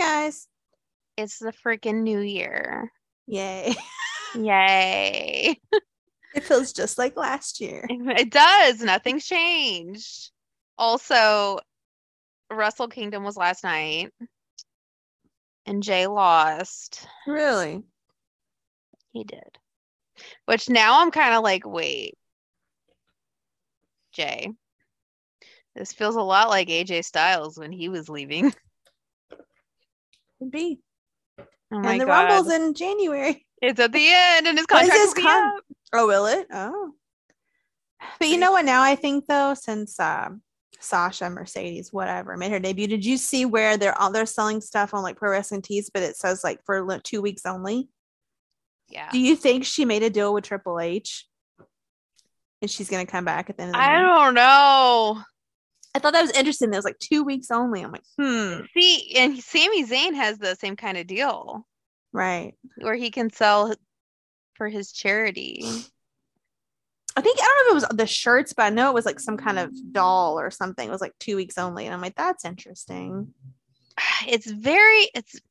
guys. It's the freaking new year. Yay. Yay. It feels just like last year. It does. Nothing's changed. Also, Wrestle Kingdom was last night and Jay lost. Really? He did. Which now I'm kind of like, wait, Jay, this feels a lot like AJ Styles when he was leaving. Could be. Oh my And the God. Rumble's in January. It's at the end and his What is contract this will be up. Oh, will it? Oh. But you Pretty know what soon. now I think though, since Sasha Mercedes, whatever, made her debut, did you see where they're selling stuff on like Pro Wrestling Tees, but it says like for 2 weeks only? Yeah. Do you think she made a deal with Triple H and she's gonna come back at the end of the I month? don't know. I thought that was interesting. That was like 2 weeks only. I'm like, See, and Sami Zayn has the same kind of deal right. where he can sell for his charity. I think I don't know if it was the shirts, but I know it was like some kind of doll or something. It was like 2 weeks only, and I'm like, that's interesting. It's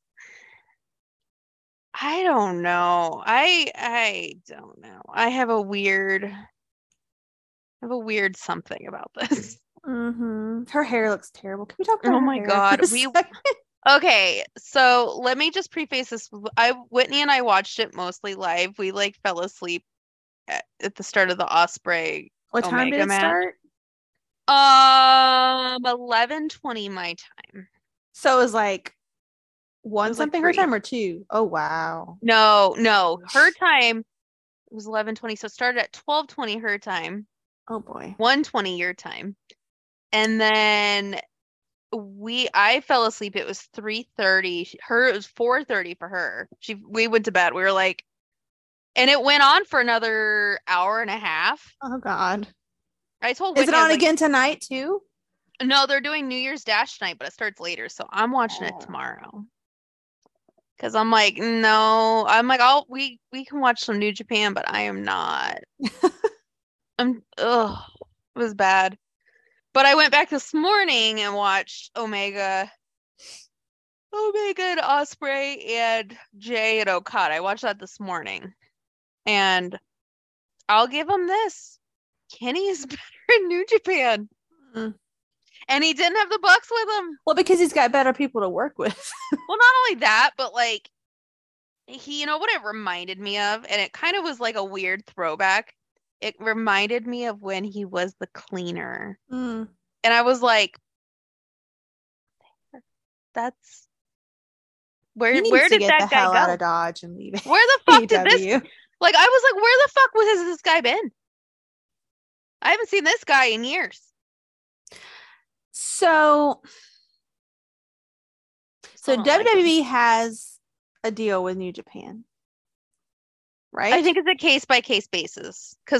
I don't know. I don't know. I have a weird something about this. Her hair looks terrible. Can we talk about Oh her my hair for God. a second? Okay, so let me just preface this. Whitney and I watched it mostly live. We like fell asleep at the start of the Osprey What time did Omega it match. start? 11:20 my time. So it was like It one was like something her 3. time or two? Oh wow. No, her time was 11:20, so it started at 12:20 her time, Oh boy. 1:20 your time. And then I fell asleep. It was 3:30. It was 4:30 for her. We went to bed. We were like, and it went on for another hour and a half. Oh God. I told Is it Whitney, I was on like, again tonight too? no, they're doing New Year's Dash tonight, but it starts later, so I'm watching it Oh. tomorrow. Because I'm like, no, I'm like, we can watch some New Japan, but I am not. Ugh, it was bad. But I went back this morning and watched Omega and Osprey and Jay and Okada. I watched that this morning, and I'll give him this. Kenny is better in New Japan, Mm. and he didn't have the Bucks with him. Well, because he's got better people to work with. Well, not only that, but like you know what it reminded me of, and it kind of was like a weird throwback. It reminded me of when he was the cleaner, Mm. and I was like, that's He needs where to did get the that guy hell out of go? Dodge and leave Where the fuck did this? AEW. Like, I was like, where the fuck has this guy been? I haven't seen this guy in years. So, Still so don't like him. WWE has a deal with New Japan, I right? think it's a case by case basis because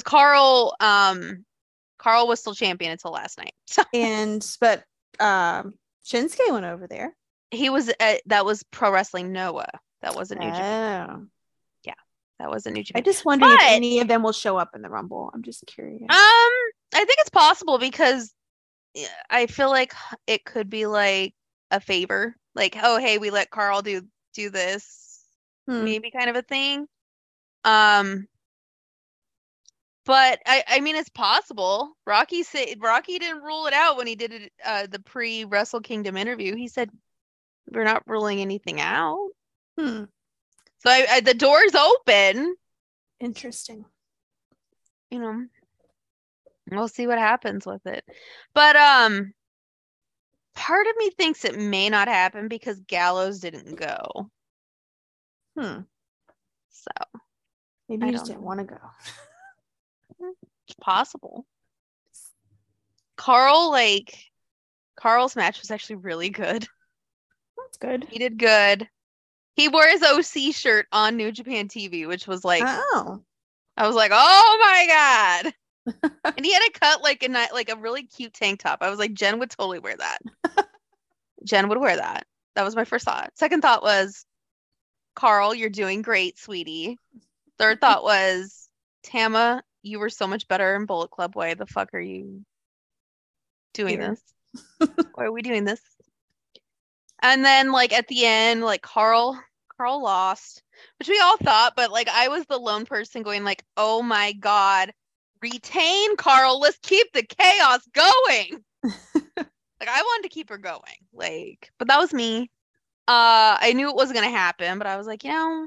Carl was still champion until last night. So But Shinsuke went over there. he was that was Pro Wrestling Noah. That wasn't New Japan. Oh. Yeah, that wasn't New I Japan. just wondering if But any of them will show up in the Rumble. I'm just curious. I think it's possible because I feel like it could be like a favor, like, oh hey, we let Carl do this, Hmm. maybe kind of a thing. Um, but I mean it's possible. Rocky didn't rule it out when he did it the pre Wrestle Kingdom interview. He said we're not ruling anything out. Hmm. So the door's open, Interesting. you know. We'll see what happens with it. But part of me thinks it may not happen because Gallows didn't go. Hmm. So Maybe I you just don't didn't know. want to go. It's possible. Carl's match was actually really good. That's good. He did good. He wore his OC shirt on New Japan TV, which was like, Oh. I was like, oh my God. And he had a cut like a really cute tank top. I was like, Jen would totally wear that. Jen would wear that. That was my first thought. Second thought was, Carl, you're doing great, sweetie. Third thought was, Tama, you were so much better in Bullet Club. Why the fuck are you doing Here. this? Why are we doing this? And then like at the end, like Carl lost, which we all thought, but like I was the lone person going like, oh my God, retain Carl. Let's keep the chaos going. Like I wanted to keep her going. Like, but that was me. I knew it wasn't gonna happen, but I was like,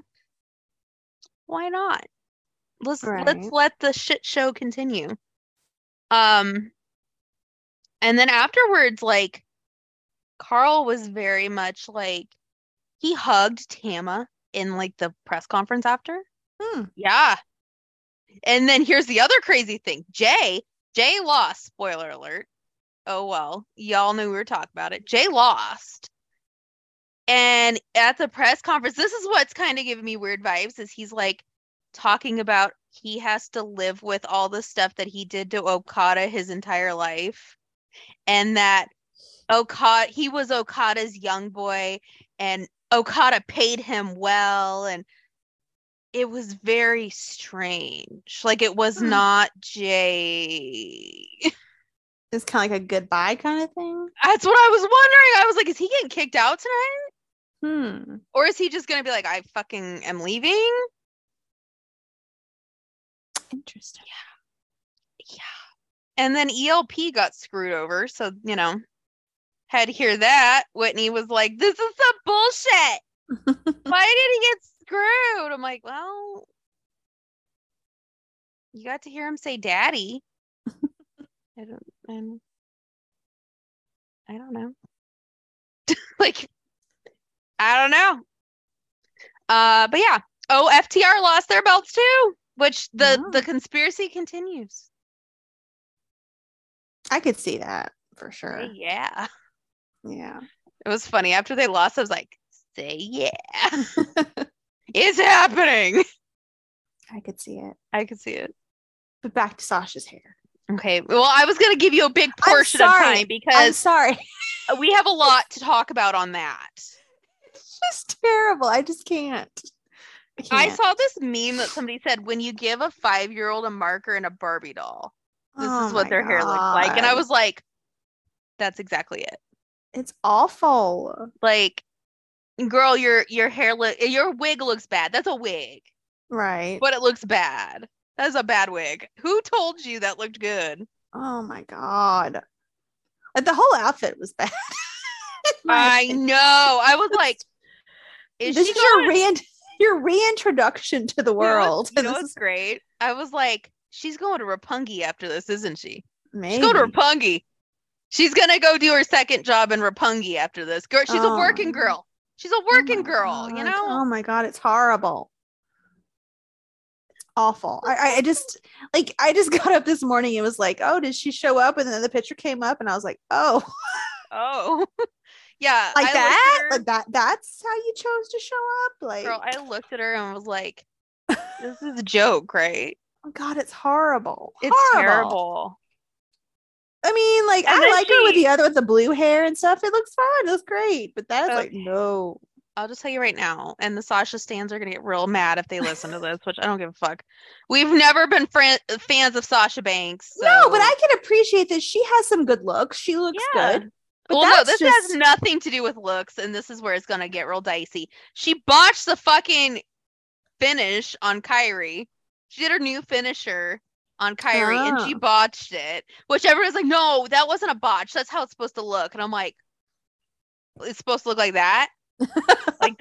why not? Let's let the shit show continue. And then afterwards, like Carl was very much like he hugged Tama in like the press conference after. Yeah. And then here's the other crazy thing. Jay lost. Spoiler alert. Oh well, y'all knew we were talking about it. Jay lost. And at the press conference, this is what's kind of giving me weird vibes, is he's like talking about he has to live with all the stuff that he did to Okada his entire life. And that he was Okada's young boy and Okada paid him well, and it was very strange. Like it was not Jay. It's kind of like a goodbye kind of thing. That's what I was wondering. I was like, is he getting kicked out tonight? Or is he just gonna be like, I fucking am leaving? Interesting. Yeah. And then ELP got screwed over, so had to hear that. Whitney was like, this is some bullshit. Why did he get screwed? I'm like, well, you got to hear him say daddy. I don't know. Like, I don't know. But yeah. Oh, FTR lost their belts too, which the conspiracy continues. I could see that for sure. Yeah. Yeah. It was funny. After they lost, I was like, say yeah. It's happening. I could see it. But back to Sasha's hair. Okay. Well, I was going to give you a big portion of time because I'm sorry. We have a lot to talk about on that. It's just terrible. I just can't. I saw this meme that somebody said, when you give a 5-year-old a marker and a Barbie doll, this is what their hair looks like. And I was like, that's exactly it. It's awful. Like, girl, your wig looks bad. That's a wig. Right. But it looks bad. That's a bad wig. Who told you that looked good? Oh my God. Like the whole outfit was bad. I know. I was like, this is your reintroduction to the world. You know what's great? I was like, she's going to Roppongi after this, isn't she? Maybe. She's going to Roppongi. She's going to go do her second job in Roppongi after this. Girl, she's a working girl. She's a working girl, God. Oh my God, it's horrible. It's awful. I just got up this morning and was like, oh, did she show up? And then the picture came up and I was like, oh. Oh. Yeah. Like that? Like that's how you chose to show up? Like, girl, I looked at her and was like, this is a joke, right? Oh God, it's horrible. It's terrible. I mean, like, I like her with the blue hair and stuff. It looks fine. It looks great. But that is like, no. I'll just tell you right now, and the Sasha stans are going to get real mad if they listen to this, which I don't give a fuck. We've never been fans of Sasha Banks. So. No, but I can appreciate that she has some good looks. She looks good. But well, no, this has nothing to do with looks, and this is where it's going to get real dicey. She botched the fucking finish on Kairi. She did her new finisher on Kairi, and she botched it, which everyone's like, no, that wasn't a botch. That's how it's supposed to look. And I'm like, it's supposed to look like that? Like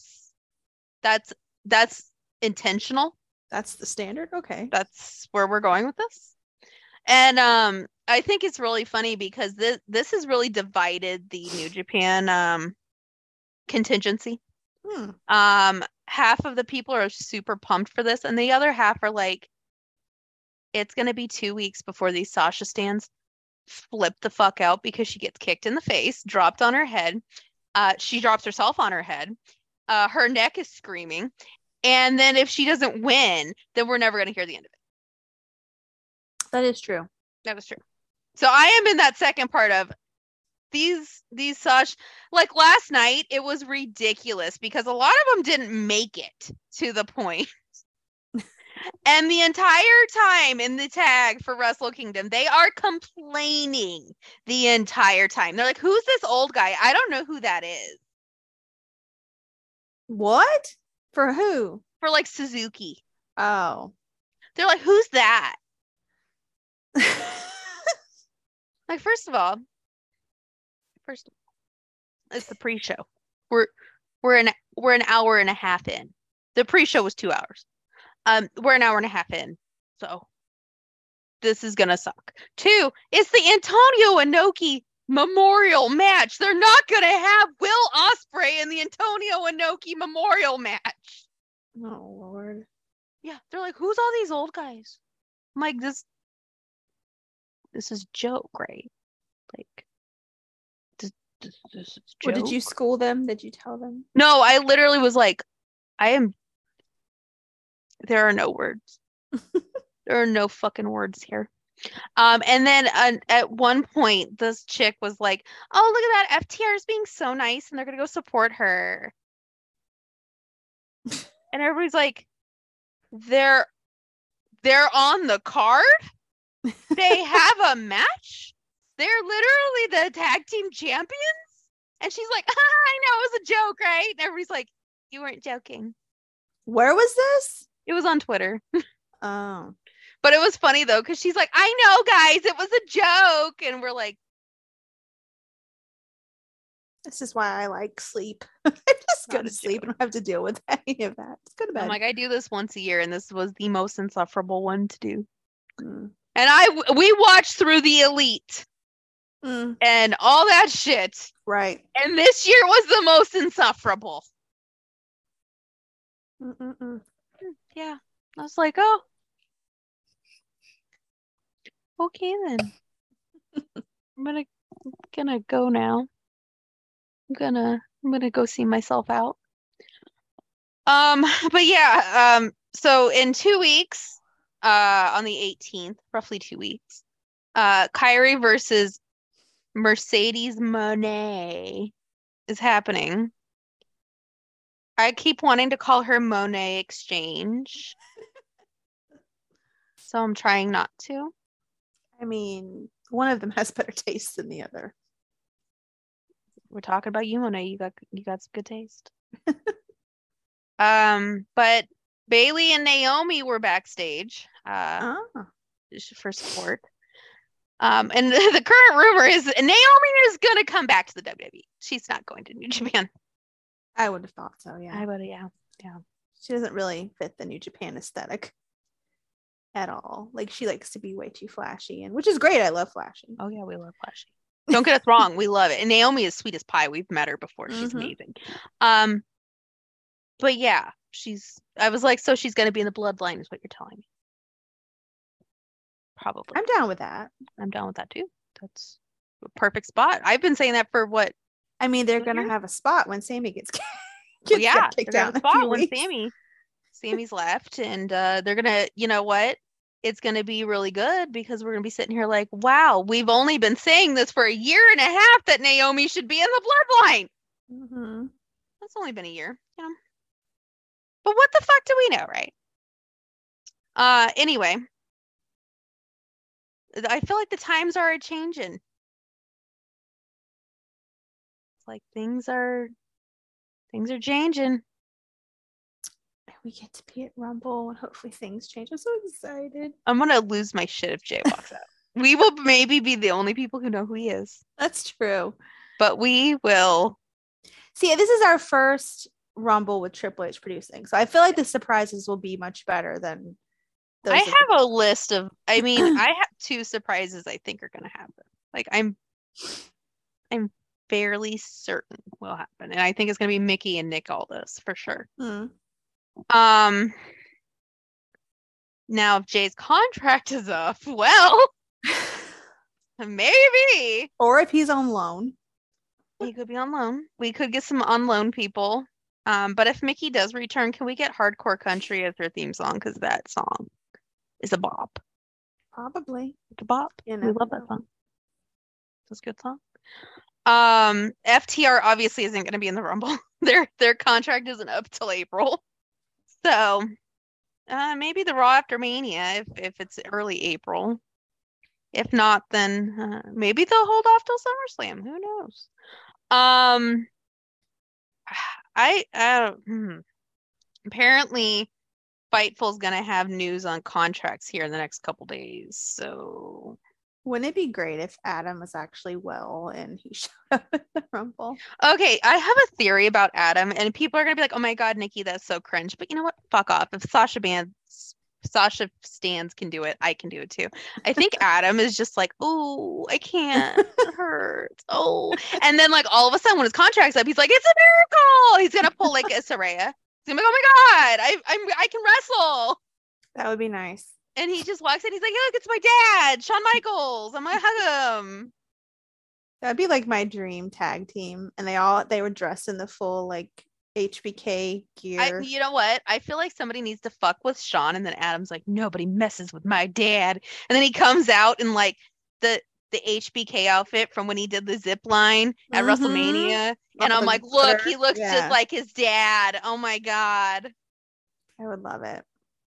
that's intentional. That's the standard. Okay. That's where we're going with this. And I think it's really funny because this has really divided the New Japan contingency. Half of the people are super pumped for this, and the other half are like, it's gonna be 2 weeks before these Sasha stans flip the fuck out because she gets kicked in the face, dropped on her head. She drops herself on her head. Her neck is screaming. And then if she doesn't win, then we're never going to hear the end of it. That is true. That was true. So I am in that second part of these Sasha. Like last night, it was ridiculous because a lot of them didn't make it to the point. And the entire time in the tag for Wrestle Kingdom, they are complaining the entire time. They're like, who's this old guy? I don't know who that is. What? For who? For like Suzuki. Oh. They're like, who's that? Like, first of all, it's the pre-show. We're an hour and a half in. The pre-show was 2 hours. We're an hour and a half in, so this is gonna suck. 2, it's the Antonio Inoki Memorial match. They're not gonna have Will Ospreay in the Antonio Inoki Memorial match. Oh Lord. Yeah, they're like, who's all these old guys? I'm like, this is joke, right? Like, this is joke. What, did you school them? Did you tell them? No, I literally was like, there are no words. There are no fucking words here. And then at one point, this chick was like, oh, look at that. FTR is being so nice and they're going to go support her. And everybody's like, they're on the card? They have a match? They're literally the tag team champions? And she's like, I know, it was a joke, right? And everybody's like, you weren't joking. Where was this? It was on Twitter. Oh. But it was funny, though, because she's like, I know, guys, it was a joke. And we're like, this is why I like sleep. I just go to sleep and don't have to deal with any of that. Just go to bed. I'm like, I do this once a year, and this was the most insufferable one to do. Mm. And we watched through the Elite and all that shit. Right. And this year was the most insufferable. Yeah. I was like, oh. Okay, then. I'm gonna go now. I'm gonna go see myself out. But yeah, so in 2 weeks, on the 18th, roughly 2 weeks, Kairi versus Mercedes Moné is happening. I keep wanting to call her Monet Exchange. So I'm trying not to. I mean, one of them has better taste than the other. We're talking about you, Monet. You got some good taste. But Bayley and Naomi were backstage for support. And the current rumor is Naomi is gonna come back to the WWE. She's not going to New Japan. I would have thought so, yeah. I would, yeah. She doesn't really fit the New Japan aesthetic at all. Like, she likes to be way too flashy, and which is great. I love flashy. Oh yeah, we love flashy. Don't get us wrong, we love it. And Naomi is sweet as pie. We've met her before. She's amazing. But yeah, I was like, so she's gonna be in the bloodline, is what you're telling me. Probably. I'm down with that. I'm down with that too. That's a perfect spot. I've been saying that for what? I mean, they're gonna have a spot when Sammy gets kicked out. A spot when Sammy's left, and they're gonna, you know what? It's gonna be really good because we're gonna be sitting here like, wow, we've only been saying this for a year and a half that Naomi should be in the bloodline. Mm-hmm. That's only been a year, you know. But what the fuck do we know, right? Anyway, I feel like the times are changing. It's like things are changing. We get to be at Rumble and hopefully things change. I'm so excited. I'm gonna lose my shit if Jay walks out. We will maybe be the only people who know who he is. That's true. But we will. See, this is our first Rumble with Triple H producing. So I feel like the surprises will be much better than those. I have a list of, I mean, I have 2 surprises I think are going to happen. Like, I'm fairly certain will happen. And I think it's going to be Mickey and Nick Aldis for sure. Now if Jay's contract is up, well, maybe. Or if he's on loan. He could be on loan. We could get some on loan people. But if Mickey does return, can we get Hardcore Country as their theme song? Because that song is a bop. Probably. It's a bop. We love that song. It's a good song. FTR obviously isn't going to be in the Rumble. Their contract isn't up till April. So Maybe the Raw after Mania if it's early April. If not, then maybe they'll hold off till SummerSlam. Who knows? Apparently Fightful's gonna have news on contracts here in the next couple days. So wouldn't it be great if Adam was actually well and he showed up at the Rumble? Okay, I have a theory about Adam, and people are gonna be like, "Oh my God, Nikki, that's so cringe." But you know what? Fuck off. If Sasha Stans can do it, I can do it too. I think Adam is just like, "Oh, I can't. It hurts. Oh," and then like all of a sudden when his contract's up, he's like, "It's a miracle." He's gonna pull like a Saraya. He's gonna be like, "Oh my God, I can wrestle." That would be nice. And he just walks in. He's like, "Look, it's my dad, Shawn Michaels. I'm gonna hug him." That'd be like my dream tag team, and they were dressed in the full like HBK gear. You know what? I feel like somebody needs to fuck with Shawn, and then Adam's like, "Nobody messes with my dad." And then he comes out in like the HBK outfit from when he did the zip line at WrestleMania, and I'm like, "Look, he looks just like his dad." Oh my God. I would love it.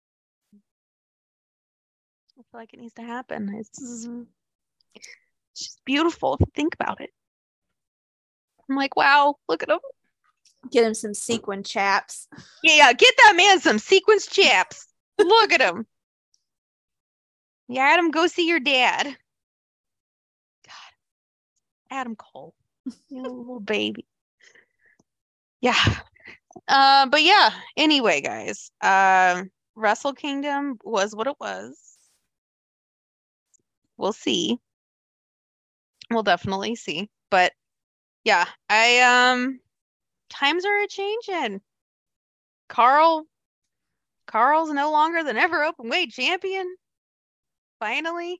I feel like it needs to happen. It's just beautiful if you think about it. I'm like, wow, look at him. Get him some sequin chaps. Yeah, get that man some sequins chaps. Look at him. Yeah, Adam, go see your dad. God, Adam Cole, you little baby. Yeah. But yeah. Anyway, guys, Wrestle Kingdom was what it was. We'll see. We'll definitely see. But yeah, times are a changing. Carl's no longer the never open weight champion. Finally.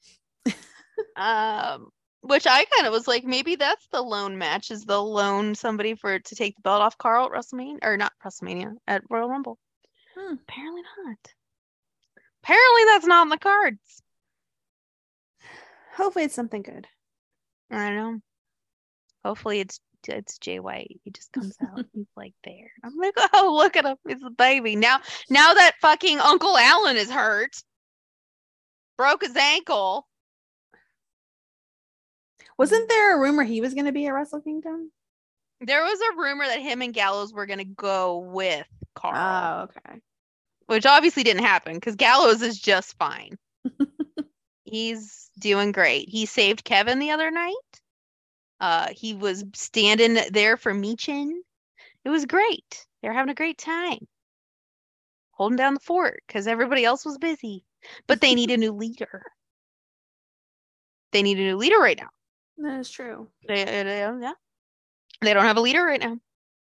Which I kind of was like, maybe that's the lone match, is they'll loan somebody to take the belt off Carl at WrestleMania, or not WrestleMania, at Royal Rumble. Apparently not. Apparently that's not in the cards. Hopefully it's something good. I don't know. Hopefully it's Jay White. He just comes out. He's like there. I'm like, oh, look at him. He's a baby. Now that fucking Uncle Alan is hurt. Broke his ankle. Wasn't there a rumor he was going to be at Wrestle Kingdom? There was a rumor that him and Gallows were going to go with Carl. Oh, okay. Which obviously didn't happen because Gallows is just fine. He's doing great. He saved Kevin the other night. He was standing there for Michin. It was great. They were having a great time. Holding down the fort because everybody else was busy. But they need a new leader. They need a new leader right now. That is true. They don't have a leader right now.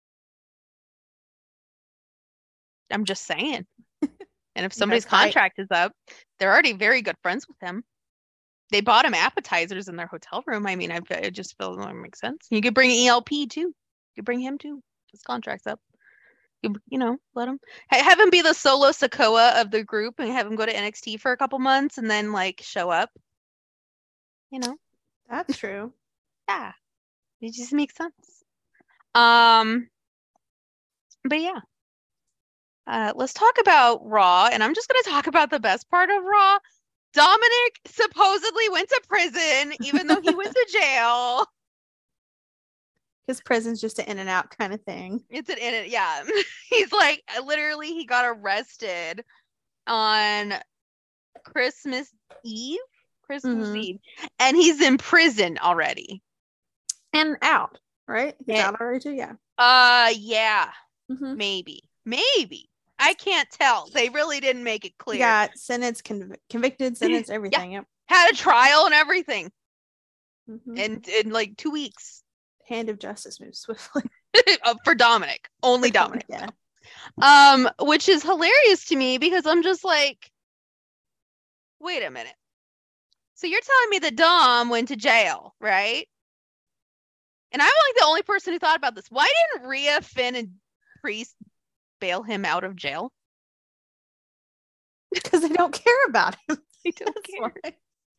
I'm just saying. And if somebody's contract is up, they're already very good friends with him. They bought him appetizers in their hotel room. I mean, I just feel it makes sense. You could bring ELP too. You could bring him too. His contract's up. You know, let him have him be the solo Sikoa of the group and have him go to NXT for a couple months and then like show up. You know, that's true. Yeah, it just makes sense. But yeah. Let's talk about Raw, and I'm just going to talk about the best part of Raw. Dominic supposedly went to prison, even though he went to jail. His prison's just an in and out kind of thing. It's an in and yeah. He's like, literally, he got arrested on Christmas Eve, and he's in prison already. And out, right? He's out already too, yeah. Yeah, maybe. I can't tell. They really didn't make it clear. Yeah, sentence, convicted, sentence, everything. Yeah. Yep. Had a trial and everything. In like 2 weeks. Hand of justice moves swiftly. For Dominic. Only Dominic. Yeah. Which is hilarious to me because I'm just like, wait a minute. So you're telling me that Dom went to jail, right? And I'm like the only person who thought about this. Why didn't Rhea, Finn, and Priest bail him out of jail? Because they don't care about him. They don't care.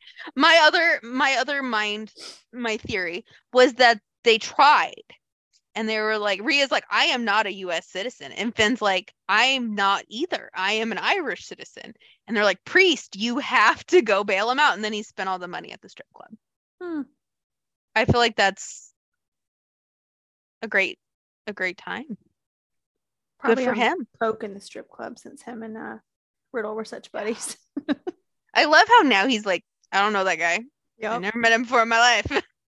My theory was that they tried And they were like, Rhea's like, I am not a US citizen. And Finn's like, I'm not either. I am an Irish citizen. And they're like, Priest, you have to go bail him out. And then he spent all the money at the strip club. I feel like that's a great time. Probably Good for him. Broke in the strip club since him and Riddle were such buddies. I love how now he's like, I don't know that guy. Yep. I never met him before in my life.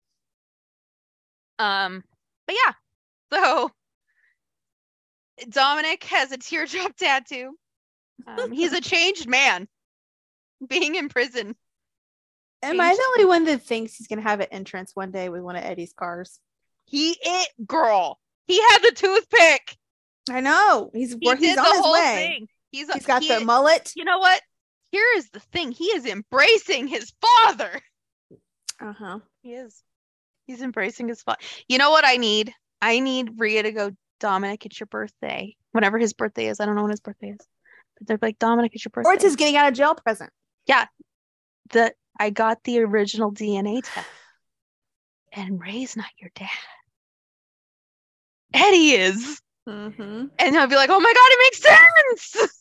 But yeah. So Dominic has a teardrop tattoo. He's a changed man being in prison. Am I the only one that thinks he's gonna have an entrance one day with one of Eddie's cars? Girl. He had the toothpick. I know. He's on his way. Thing. He's got the mullet. You know what? Here is the thing. He is embracing his father. Uh-huh. He is. He's embracing his father. You know what I need? I need Rhea to go, Dominic, it's your birthday. Whenever his birthday is. I don't know when his birthday is. But they're like, Dominic, it's your birthday. Or it's his getting out of jail present. Yeah. I got the original DNA test. And Ray's not your dad. Eddie is. Mm-hmm. And I'll be like, oh my God, it makes sense.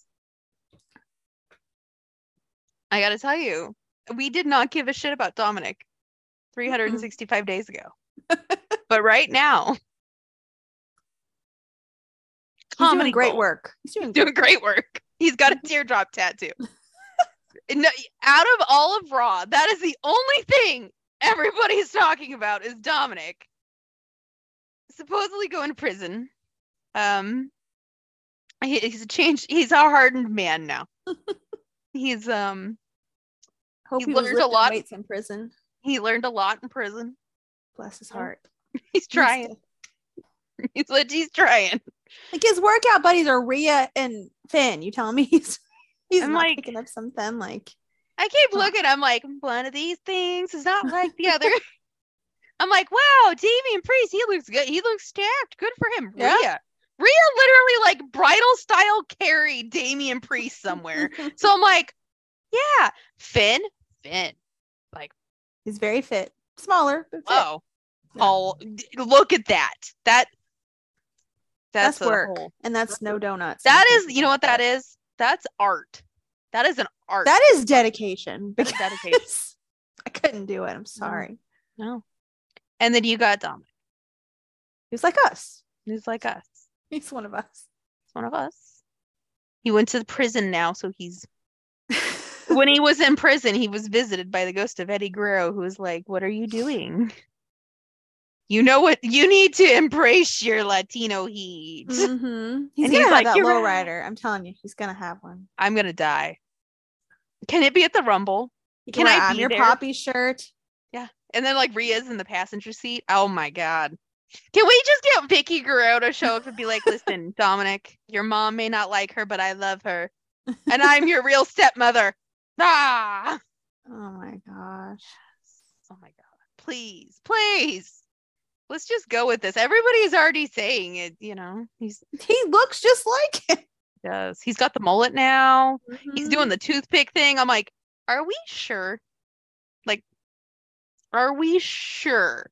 I gotta tell you, we did not give a shit about Dominic 365 days ago. But right now, he's doing great work. He's doing great work. He's got a teardrop tattoo. Out of all of Raw, that is the only thing everybody's talking about is Dominic. Supposedly going to prison. He's a hardened man now. He's Hope he learned a lot in prison. He learned a lot in prison. Bless his heart. He's trying. He's trying. Like his workout buddies are Rhea and Finn. You telling me he's not like, picking up something like? I keep looking. I'm like, one of these things is not like the other. I'm like, wow, Damian Priest, he looks good. He looks stacked. Good for him. Yeah. Rhea literally like bridal style carried Damian Priest somewhere. So I'm like, yeah, Finn, like he's very fit, smaller. But fit. Oh, look at that. That's work, and that's no donuts. That is, you know what that is? That's art. That is an art. That is dedication. That's dedication. I couldn't do it. I'm sorry. No. And then you got Dominic. He's like us. He's like us. He's one of us. He's one of us. He went to the prison now, so he's. When he was in prison, he was visited by the ghost of Eddie Guerrero, who was like, "What are you doing? You know what? You need to embrace your Latino heat." Mm-hmm. He's gonna have that lowrider. I'm telling you, he's gonna have one. I'm gonna die. Can it be at the Rumble? Can I be your there? Poppy shirt? Yeah, and then like Rhea's in the passenger seat. Oh my God! Can we just get Vicky Guerrero to show up and be like, "Listen, Dominic, your mom may not like her, but I love her, and I'm your real stepmother." Ah! Oh my gosh! Oh my God! Please. Let's just go with this. Everybody's already saying it, you know. He looks just like him. He does. He's got the mullet now. Mm-hmm. He's doing the toothpick thing. I'm like, are we sure? Like, are we sure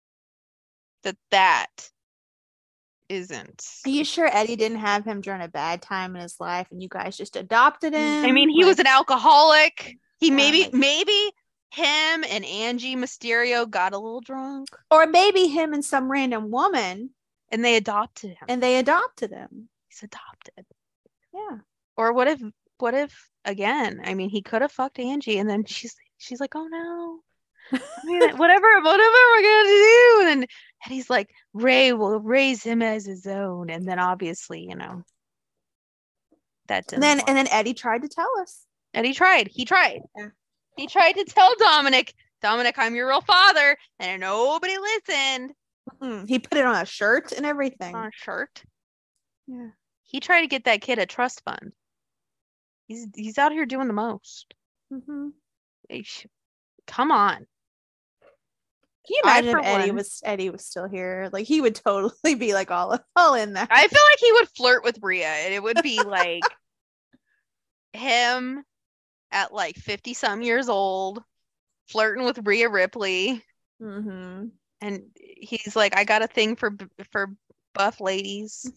that isn't? Are you sure Eddie didn't have him during a bad time in his life and you guys just adopted him? I mean, he was an alcoholic. He maybe him and Angie Mysterio got a little drunk. Or maybe him and some random woman. And they adopted him. He's adopted. Yeah. Or what if again, I mean, he could have fucked Angie and then she's like, oh no. I mean, whatever am I gonna do? And he's like, Ray will raise him as his own. And then obviously, you know. And then Eddie tried to tell us. He tried. Yeah. He tried to tell Dominic, I'm your real father, and nobody listened. He put it on a shirt and everything. On a shirt? Yeah. He tried to get that kid a trust fund. He's out here doing the most. Mm-hmm. Come on. Can you imagine if Eddie was still here? Like he would totally be like all in that. I feel like he would flirt with Rhea, and it would be like him at like 50 some years old, flirting with Rhea Ripley. Mm-hmm. And he's like, I got a thing for buff ladies.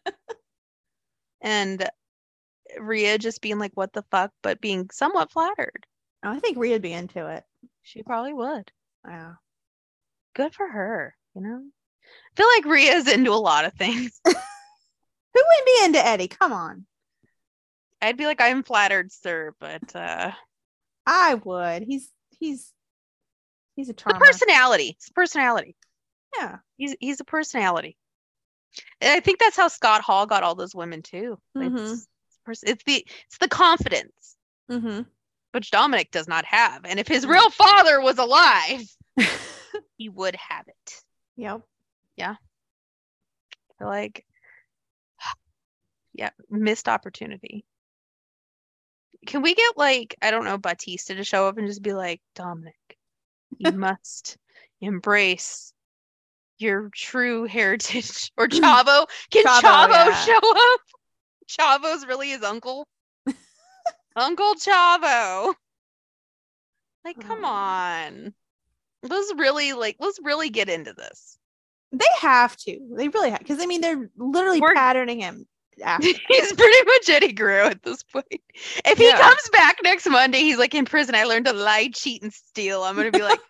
And Rhea just being like, what the fuck, but being somewhat flattered. Oh, I think Rhea'd be into it. She probably would. Yeah. Good for her, you know? I feel like Rhea's into a lot of things. Who wouldn't be into Eddie? Come on. I'd be like, I'm flattered, sir, but I would. He's a the charmer. personality. It's personality. Yeah. He's a personality. And I think that's how Scott Hall got all those women too. It's the confidence, which Dominic does not have. And if his real father was alive, he would have it. Yep. Yeah. Like, yeah, missed opportunity. Can we get like, I don't know, Batista to show up and just be like, Dominic, you must embrace your true heritage. Or Chavo. Can Chavo show up? Chavo's really his uncle. Uncle Chavo. Like, come on. Let's really get into this. They have to. They really have. Because, I mean, they're literally patterning him after. He's pretty much Eddie Guerrero at this point. If he comes back next Monday, he's like, in prison, I learned to lie, cheat, and steal. I'm going to be like,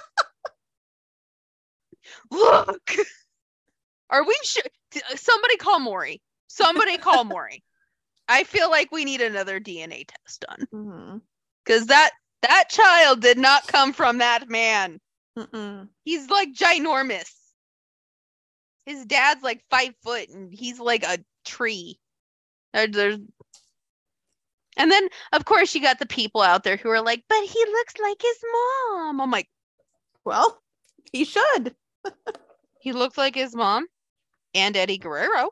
look. Are we sure? Somebody call Maury. Somebody call Maury. I feel like we need another DNA test done. Because that child did not come from that man. He's like ginormous. His dad's like 5 foot and he's like a tree. And then, of course, you got the people out there who are like, but he looks like his mom. I'm like, well, he should. He looks like his mom and Eddie Guerrero.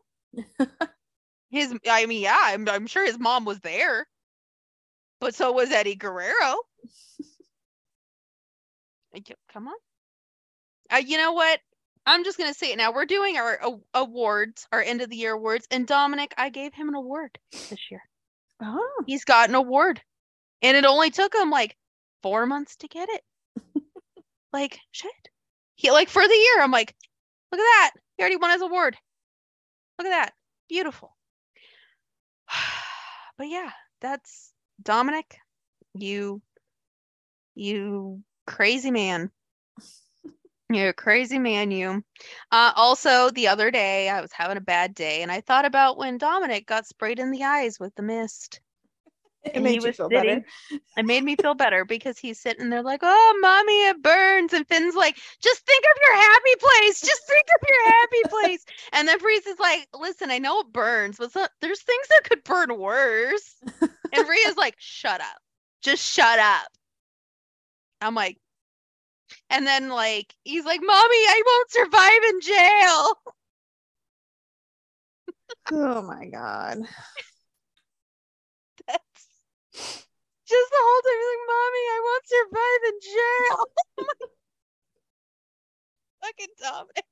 I'm sure his mom was there. But so was Eddie Guerrero. Come on. You know what? I'm just going to say it now. We're doing our awards, our end of the year awards. And Dominic, I gave him an award this year. Oh. He's got an award. And it only took him like 4 months to get it. Like, shit. He like for the year, I'm like, look at that. He already won his award. Look at that. Beautiful. But yeah, that's Dominic. You crazy man. You're a crazy man, you. Also, the other day, I was having a bad day, and I thought about when Dominic got sprayed in the eyes with the mist. It made you feel better. It made me feel better because he's sitting there like, oh, mommy, it burns. And Finn's like, just think of your happy place. Just think of your happy place. And then Reese is like, listen, I know it burns, but there's things that could burn worse. And Rhea's like, shut up. Just shut up. I'm like, and then like, he's like, mommy, I won't survive in jail. Oh my God. That's just the whole time, like, mommy, I won't survive in jail. Fucking Dominic.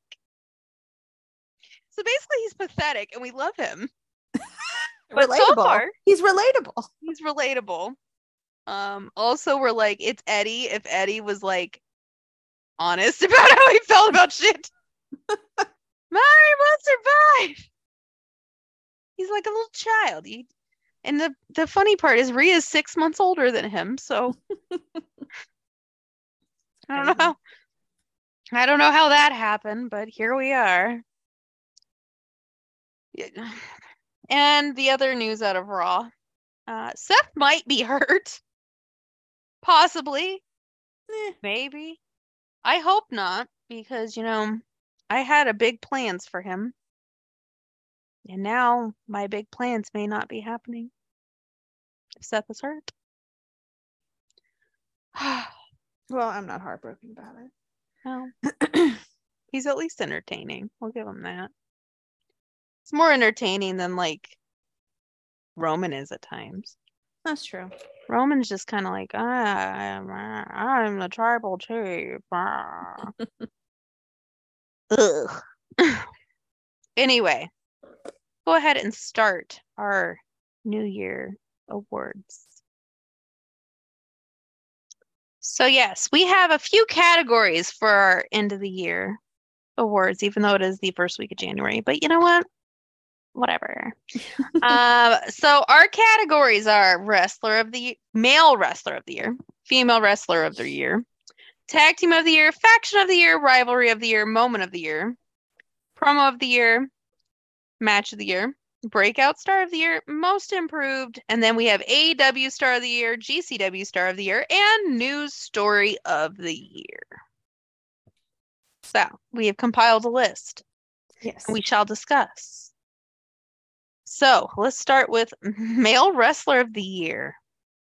So basically, he's pathetic, and we love him. But relatable. So far, he's relatable. He's relatable. Also, we're like, it's Eddie. If Eddie was like honest about how he felt about shit, mommy won't survive. He's like a little child. And the funny part is Rhea's 6 months older than him, so I don't know how that happened, but here we are. And the other news out of Raw, Seth might be hurt. Possibly. Maybe. I hope not, because, I had a big plans for him. And now my big plans may not be happening if Seth is hurt. Well, I'm not heartbroken about it. No. He's at least entertaining. We'll give him that. It's more entertaining than like Roman is at times. That's true. Roman's just kind of like, I'm the tribal chief. Ugh. Anyway, go ahead and start our New Year awards. So yes, we have a few categories for our end of the year awards, even though it is the first week of January. But you know what? Whatever. So our categories are male wrestler of the year, female wrestler of the year, tag team of the year, faction of the year, rivalry of the year, moment of the year, promo of the year, match of the year, breakout star of the year, most improved, and then we have AEW star of the year, GCW star of the year, and news story of the year. So we have compiled a list. Yes. We shall discuss. So let's start with male wrestler of the year.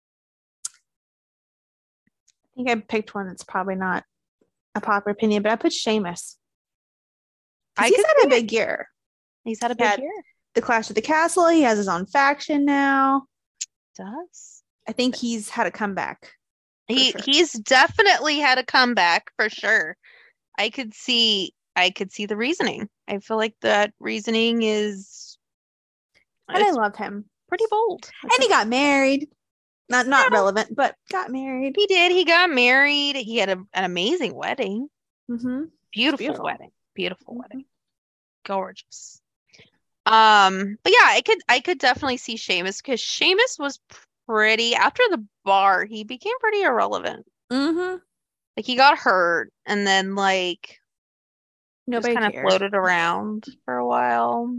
I think I picked one that's probably not a popular opinion, but I put Sheamus. He's had a big year. He's had a big year. The Clash of the Castle. He has his own faction now. Does. I think he's had a comeback. He's definitely had a comeback for sure. I could see the reasoning. I feel like that reasoning is. And I love him. Pretty bold. And he got married. Not relevant, but got married. He did. He got married. He had an amazing wedding. Mm-hmm. Beautiful wedding. Beautiful wedding. Gorgeous. But yeah, I could definitely see Sheamus because Sheamus was pretty after the bar, he became pretty irrelevant. Mm-hmm. Like he got hurt and then like nobody kind of floated around for a while.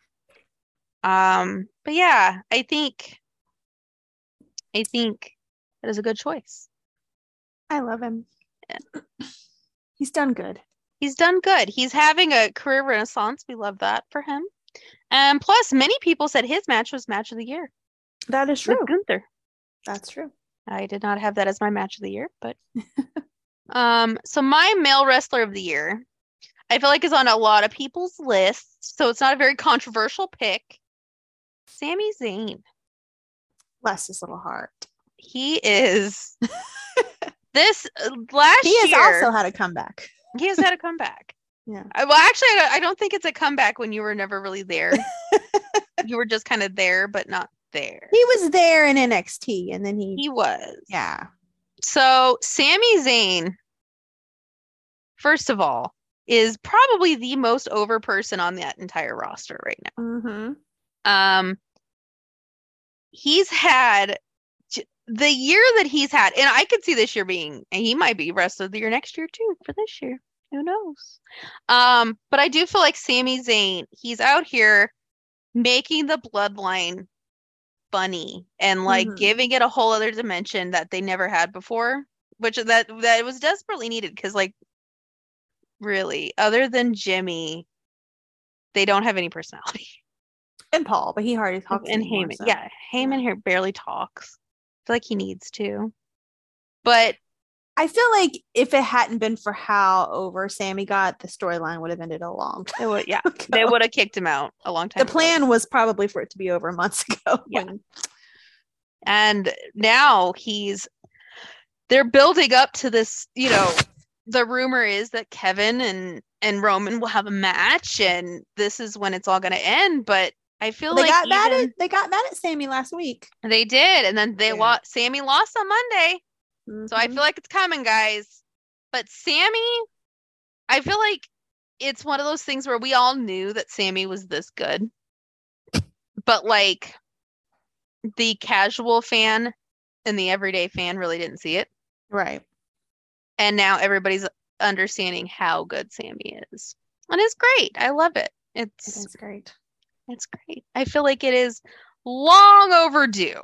But yeah, I think that is a good choice. I love him. Yeah. He's done good. He's done good. He's having a career renaissance. We love that for him. And plus, many people said his match was match of the year. That is true. With Gunther. That's true. I did not have that as my match of the year, but so my male wrestler of the year, I feel like is on a lot of people's lists, so it's not a very controversial pick. Sami Zayn. Bless his little heart. He is this last year. He has also had a comeback. He has had a comeback. Yeah. Well, actually, I don't think it's a comeback when you were never really there. You were just kind of there, but not there. He was there in NXT, and then he was. Yeah. So Sami Zayn, first of all, is probably the most over person on that entire roster right now. Mm-hmm. He's had the year that he's had, and I could see this year being, and he might be rest of the year next year too for this year. Who knows? But I do feel like Sami Zayn, he's out here making the bloodline funny and like giving it a whole other dimension that they never had before, which that was desperately needed because like really, other than Jimmy, they don't have any personality. And Paul, but he hardly talks. And Heyman, so. Yeah, Heyman here barely talks. I feel like he needs to. But I feel like if it hadn't been for how over Sami got, the storyline would have ended a long time. It would, yeah. They would have kicked him out a long time ago. The plan was probably for it to be over months ago. Yeah. And now they're building up to this, you know, the rumor is that Kevin and Roman will have a match and this is when it's all going to end, but I feel like they got mad at Sami last week. They did, and then Sami lost on Monday. Mm-hmm. So I feel like it's coming, guys. But Sami, I feel like it's one of those things where we all knew that Sami was this good. But like the casual fan and the everyday fan really didn't see it. Right. And now everybody's understanding how good Sami is. And it's great. I love it. It's great. It's great. I feel like it is long overdue.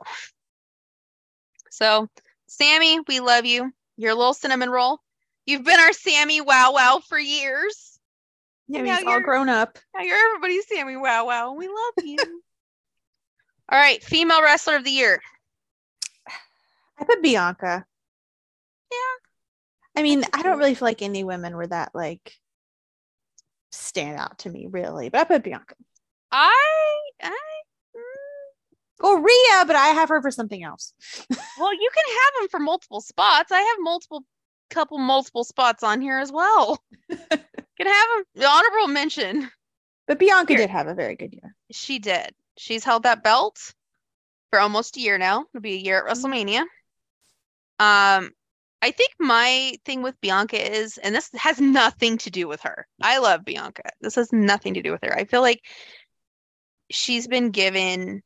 So, Sami, we love you. You're a little cinnamon roll. You've been our Sami Wow Wow for years. Yeah, he's all grown up. Now you're everybody's Sami Wow Wow. We love you. All right, female wrestler of the year. I put Bianca. Yeah. I mean, I don't really feel like any women were that like stand out to me, really. But I put Bianca. Well, Rhea, but I have her for something else. Well, you can have them for multiple spots. I have multiple spots on here as well. Can have them the honorable mention. But Bianca did have a very good year. She did. She's held that belt for almost a year now. It'll be a year at WrestleMania. I I think my thing with Bianca is, and this has nothing to do with her. I love Bianca. This has nothing to do with her. I feel like she's been given,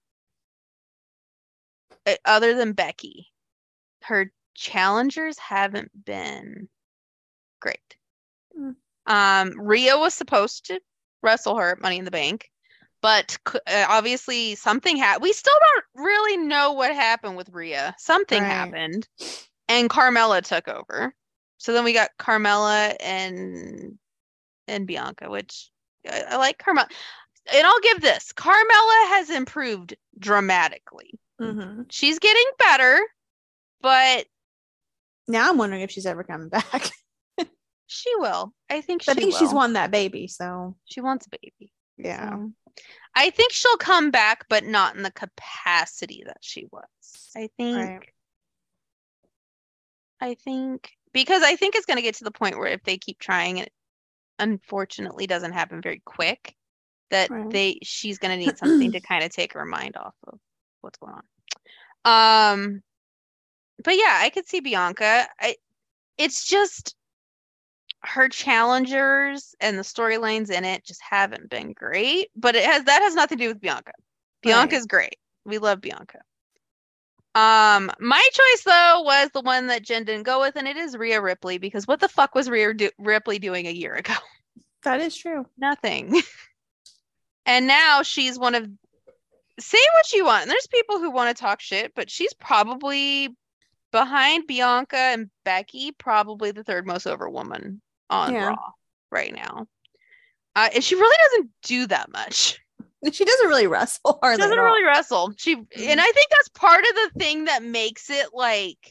other than Becky, her challengers haven't been great. Rhea was supposed to wrestle her at Money in the Bank, but obviously something happened. We still don't really know what happened with Rhea. Something happened, and Carmella took over. So then we got Carmella and Bianca, which I like Carmella. And I'll give this. Carmella has improved dramatically. She's getting better, but now I'm wondering if she's ever coming back. She will. I think she's won that baby, so she wants a baby. Yeah. So I think she'll come back, but not in the capacity that she was. I think because I think it's going to get to the point where if they keep trying, it unfortunately doesn't happen very quick, that she's going to need something to kind of take her mind off of what's going on. But yeah, I could see Bianca. It's just her challengers and the storylines in it just haven't been great, but that has nothing to do with Bianca. Bianca's great. We love Bianca. My choice though was the one that Jen didn't go with, and it is Rhea Ripley, because what the fuck was Rhea Ripley doing a year ago? That is true. Nothing. And now she's one of, say what you want, and there's people who want to talk shit, but she's probably behind Bianca and Becky, probably the third most over woman on Raw right now. And she really doesn't do that much. She doesn't really wrestle. She doesn't really wrestle. And I think that's part of the thing that makes it like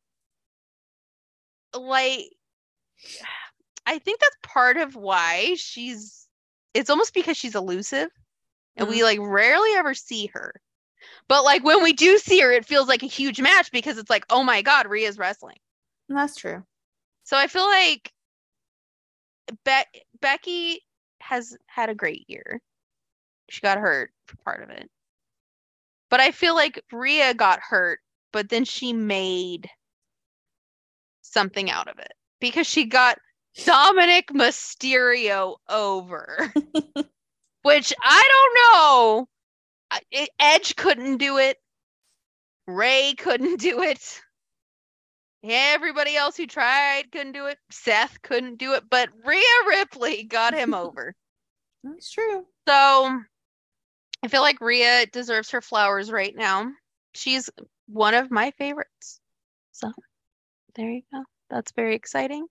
I think that's part of why it's almost because she's elusive, and we like rarely ever see her. But like when we do see her, it feels like a huge match because it's like, oh my God, Rhea's wrestling. That's true. So I feel like Becky has had a great year. She got hurt for part of it. But I feel like Rhea got hurt, but then she made something out of it because she got Dominic Mysterio over, which I don't know. Edge couldn't do it. Ray couldn't do it. Everybody else who tried couldn't do it. Seth couldn't do it, but Rhea Ripley got him over. That's true. So I feel like Rhea deserves her flowers right now. She's one of my favorites. So there you go. That's very exciting.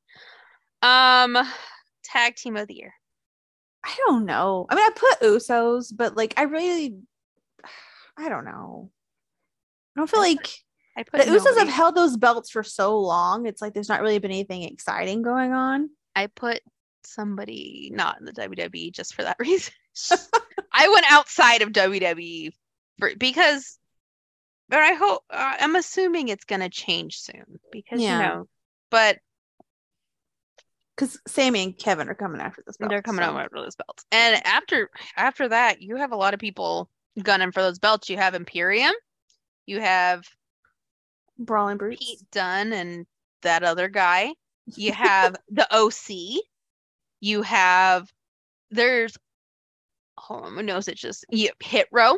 Tag team of the year. I don't know. I mean, I put Usos, but like I don't know. I don't feel like the Usos have held those belts for so long. It's like there's not really been anything exciting going on. I put somebody not in the WWE just for that reason. I went outside of WWE because, but I hope, I'm assuming it's going to change soon because, but because Sammy and Kevin are coming after this belt. They're coming out after those belts. And after that, you have a lot of people gunning for those belts. You have Imperium. You have Brawling Brutes. Pete Dunne and that other guy. You have the OC. You have, hold on, my nose itches. Hit Row.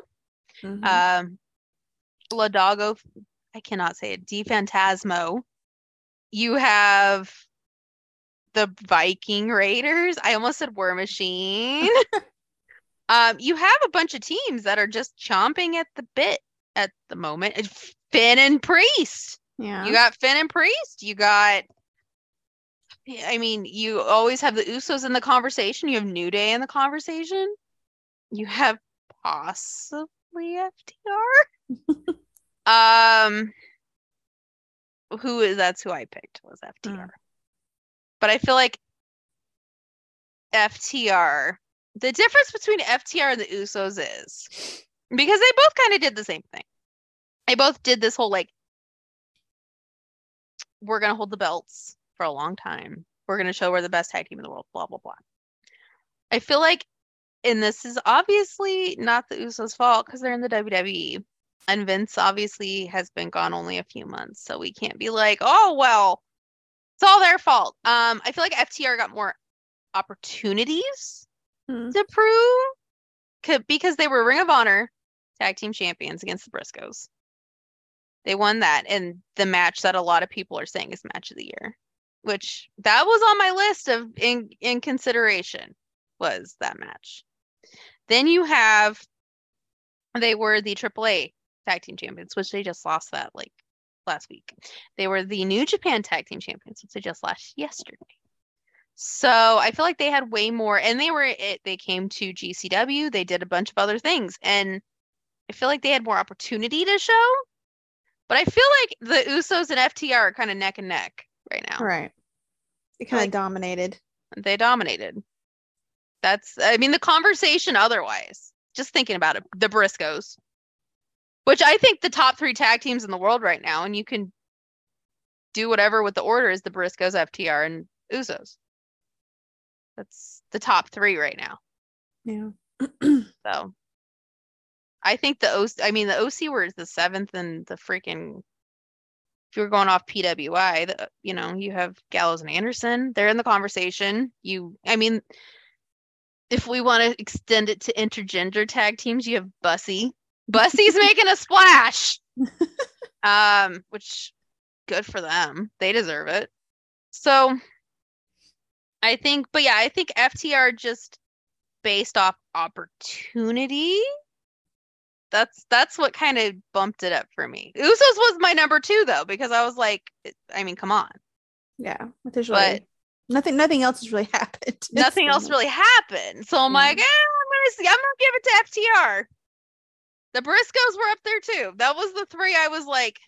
Ladago, I cannot say it. DeFantasmo. You have the Viking Raiders. I almost said War Machine. You have a bunch of teams that are just chomping at the bit at the moment. Finn and Priest. Yeah. You got Finn and Priest. You got, I mean, you always have the Usos in the conversation. You have New Day in the conversation. You have possibly FTR. That's who I picked was FTR. But I feel like FTR, the difference between FTR and the Usos is because they both kind of did the same thing. They both did this whole like, we're going to hold the belts for a long time. We're going to show we're the best tag team in the world, blah, blah, blah. I feel like, and this is obviously not the Usos' fault because they're in the WWE, And Vince obviously has been gone only a few months, so we can't be like, oh well, it's all their fault. I feel like FTR got more opportunities to prove because they were Ring of Honor tag team champions against the Briscoes. They won that, and the match that a lot of people are saying is match of the year, which that was on my list of in consideration, was that match. Then you have, they were the AAA tag team champions, which they just lost that like last week. They were the New Japan tag team champions, which they just lost yesterday. So I feel like they had way more, and they came to GCW, they did a bunch of other things, and I feel like they had more opportunity to show. But I feel like the Usos and FTR are kind of neck and neck right now. Right. They kind of dominated. They dominated. The conversation otherwise, just thinking about it, the Briscoes, which I think the top 3 tag teams in the world right now, and you can do whatever with the order, is the Briscoes, FTR, and Usos. That's the top 3 right now. Yeah. So I think the OC were the 7th, and the freaking, if you were going off PWI, you have Gallows and Anderson. They're in the conversation. If we want to extend it to intergender tag teams, you have Bussy. Bussy's making a splash. Which, good for them. They deserve it. So I think FTR, just based off opportunity, that's what kind of bumped it up for me. Usos was my number 2 though, because I was like, come on. Yeah, but nothing else has really happened. Nothing else really happened. So I'm like, I'm gonna give it to FTR. The Briscoes were up there too. That was the 3 I was like,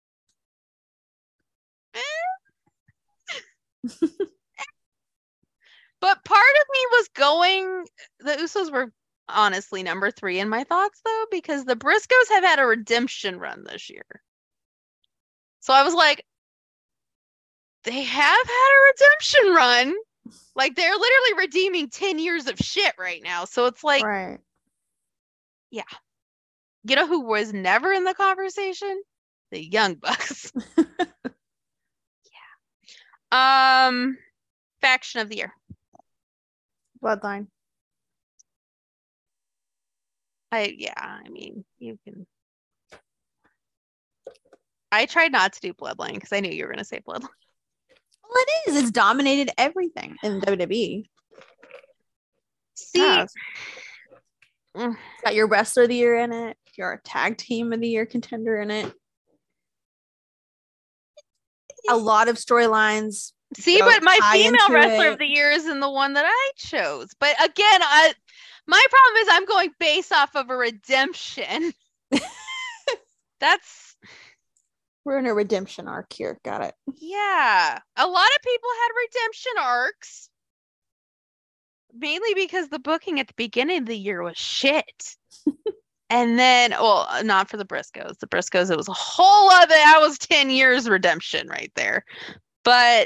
But part of me was going, the Usos were honestly number 3 in my thoughts though, because the Briscoes have had a redemption run this year. So I was like, they have had a redemption run. Like, they're literally redeeming 10 years of shit right now. So it's like, right. Yeah. You know who was never in the conversation? The Young Bucks. Yeah. Faction of the year. Bloodline. You can. I tried not to do Bloodline because I knew you were going to say Bloodline. Well, it is. It's dominated everything in WWE. See, got your wrestler of the year in it. Your tag team of the year contender in it. A lot of storylines. See, but my female wrestler of the year isn't the one that I chose. But again, my problem is I'm going based off of a redemption. We're in a redemption arc here. Got it. Yeah. A lot of people had redemption arcs. Mainly because the booking at the beginning of the year was shit. And then, not for the Briscoes. The Briscoes, it was a whole other, that was 10 years redemption right there. But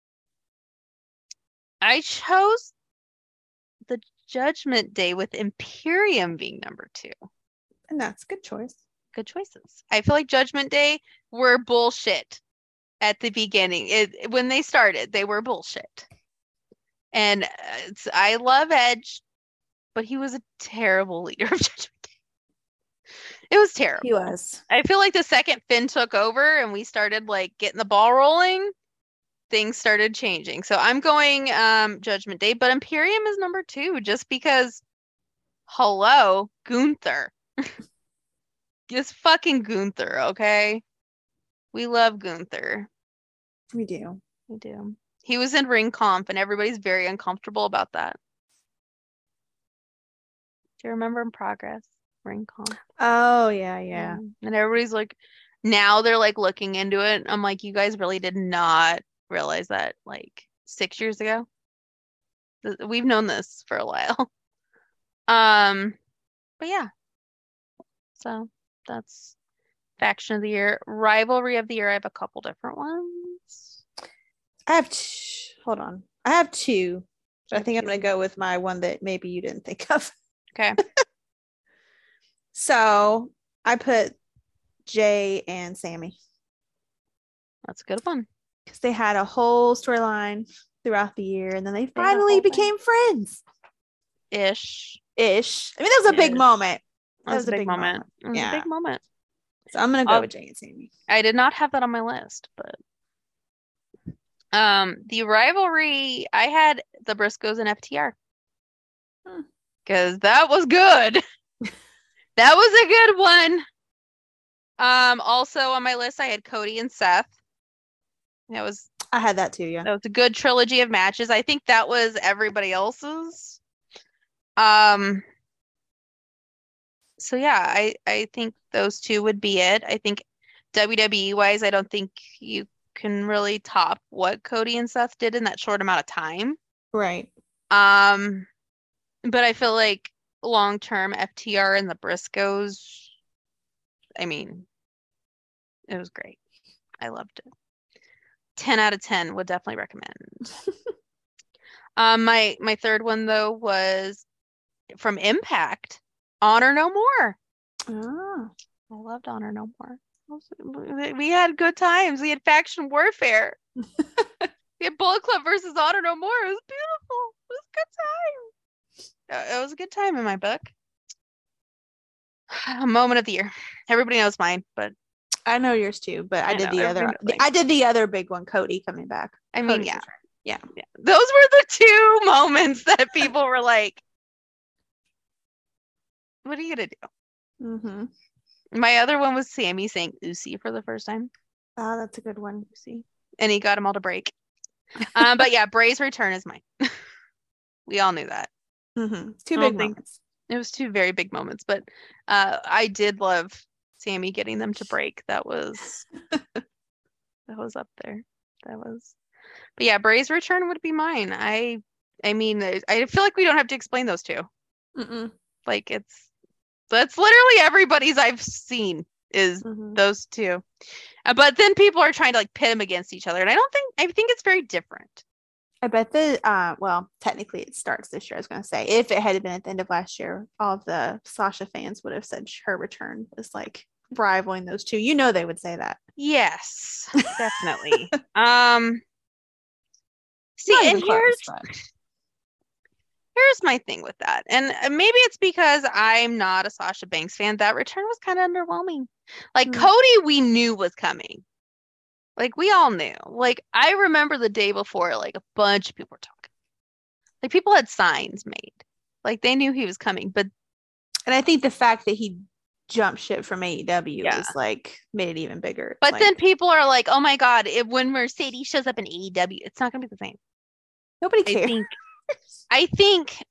I chose the Judgment Day with Imperium being number 2. And that's a good choice. Good choices. I feel like Judgment Day were bullshit at the beginning. When they started, they were bullshit. And I love Edge, but he was a terrible leader of Judgment Day. It was terrible. He was. I feel like the second Finn took over and we started like getting the ball rolling, things started changing. So I'm going Judgment Day, but Imperium is number 2 just because, hello, Gunther. Just fucking Gunther, okay? We love Gunther. We do. We do. He was in Ring Comp and everybody's very uncomfortable about that. Do you remember In Progress? Ring Comp. Oh, yeah. And everybody's like, now they're like looking into it. I'm like, you guys really did not realize that like 6 years ago? We've known this for a while. But yeah. So that's Faction of the Year. Rivalry of the Year, I have a couple different ones. Hold on. I have 2. So I think I'm going to go with my one that maybe you didn't think of. Okay. So I put Jay and Sammy. That's a good one. Because they had a whole storyline throughout the year, and then they had a finally whole became friends. Ish. Ish. I mean, that was a big Ish. moment. That was a big moment. It was a Yeah. big moment. So I'm gonna go with Jay and Sammy. I did not have that on my list, but the rivalry, I had the Briscoes and FTR. Because that was good. That was a good one. Also on my list I had Cody and Seth. I had that too, yeah. That was a good trilogy of matches. I think that was everybody else's. So yeah, I think those two would be it. I think WWE wise, I don't think you can really top what Cody and Seth did in that short amount of time. Right. But I feel like long term FTR and the Briscoes, I mean, it was great. I loved it. 10 out of 10 would definitely recommend. My third one though was from Impact, Honor No More. Oh. I loved Honor No More. We had good times. We had faction warfare. We had Bullet Club versus Honor No More. It was beautiful. It was a good time. It was a good time in my book. A moment of the year. Everybody knows mine, but I know yours too. But I did the other big one, Cody coming back. I mean, Cody's yeah. return. Yeah. Those were the two moments that people were like, "What are you gonna do?" Mm-hmm. My other one was Sammy saying "Usi" for the first time. Oh, that's a good one. Usi, and he got them all to break. But yeah, Bray's return is mine. We all knew that. Mm-hmm. Two big moments. It was two very big moments, but I did love Sammy getting them to break. That was up there. But yeah, Bray's return would be mine. I mean, I feel like we don't have to explain those two. Mm-mm. Like that's literally everybody's I've seen is those two. But then people are trying to like pit them against each other, and I think it's very different. I bet well, technically it starts this year. I was going to say, if it had been at the end of last year, all of the Sasha fans would have said her return was like rivaling those two. You know, they would say that. Yes, definitely. See, and here's my thing with that. And maybe it's because I'm not a Sasha Banks fan. That return was kind of underwhelming. Like Cody, we knew was coming. Like we all knew. Like I remember the day before, like a bunch of people were talking. Like people had signs made. Like they knew he was coming. And I think the fact that he jumped ship from AEW is like made it even bigger. But then people are like, oh my God, when Mercedes shows up in AEW, it's not gonna be the same. Nobody cares. I think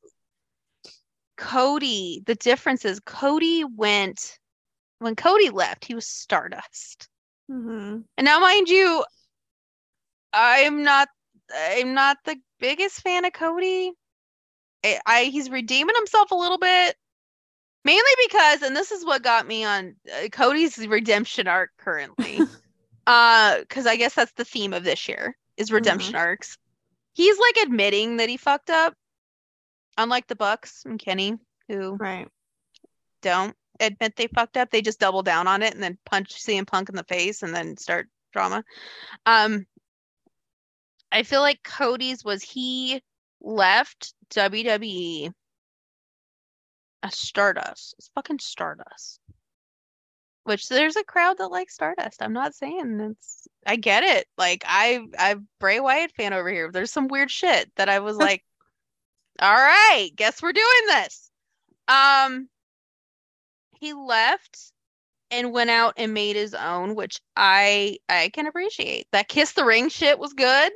Cody, the difference is when Cody left, he was Stardust. Mm-hmm. And now, mind you, I'm not the biggest fan of Cody. He's redeeming himself a little bit, mainly because, and this is what got me on Cody's redemption arc currently, because I guess that's the theme of this year is redemption arcs. He's like admitting that he fucked up, unlike the Bucks and Kenny, who don't admit they fucked up. They just double down on it and then punch CM Punk in the face and then start drama. I feel like Cody's was he left WWE as Stardust. It's fucking Stardust. Which there's a crowd that likes Stardust. I'm not saying I get it. Like I'm Bray Wyatt fan over here. There's some weird shit that I was like, all right, guess we're doing this. He left and went out and made his own, which I can appreciate. That Kiss the Ring shit was good.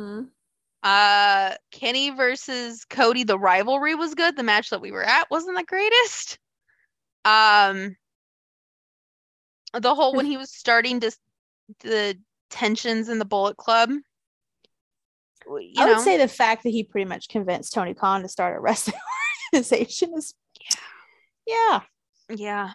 Kenny versus Cody, the rivalry was good. The match that we were at wasn't the greatest. The whole when he was starting the tensions in the Bullet Club. I would say the fact that he pretty much convinced Tony Khan to start a wrestling organization is yeah.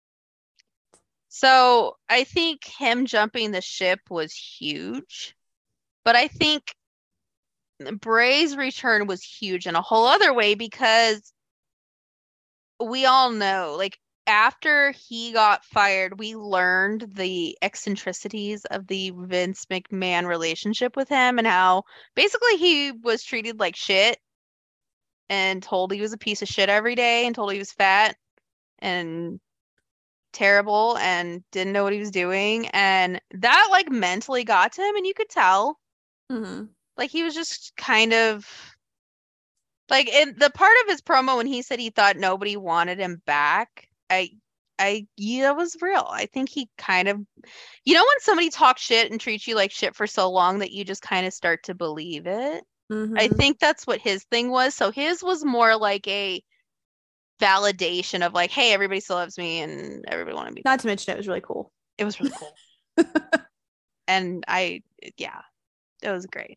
So I think him jumping the ship was huge, but I think Bray's return was huge in a whole other way because we all know, like after he got fired, we learned the eccentricities of the Vince McMahon relationship with him and how basically he was treated like shit and told he was a piece of shit every day and told he was fat and terrible and didn't know what he was doing. And that like mentally got to him, and you could tell. Like he was just kind of like in the part of his promo when he said he thought nobody wanted him back. Yeah, that was real. I think he kind of, when somebody talks shit and treats you like shit for so long that you just kind of start to believe it. I think that's what his thing was. So his was more like a validation of like, hey, everybody still loves me and everybody wanted me. Not to mention it was really cool. It was really cool. And yeah, it was great.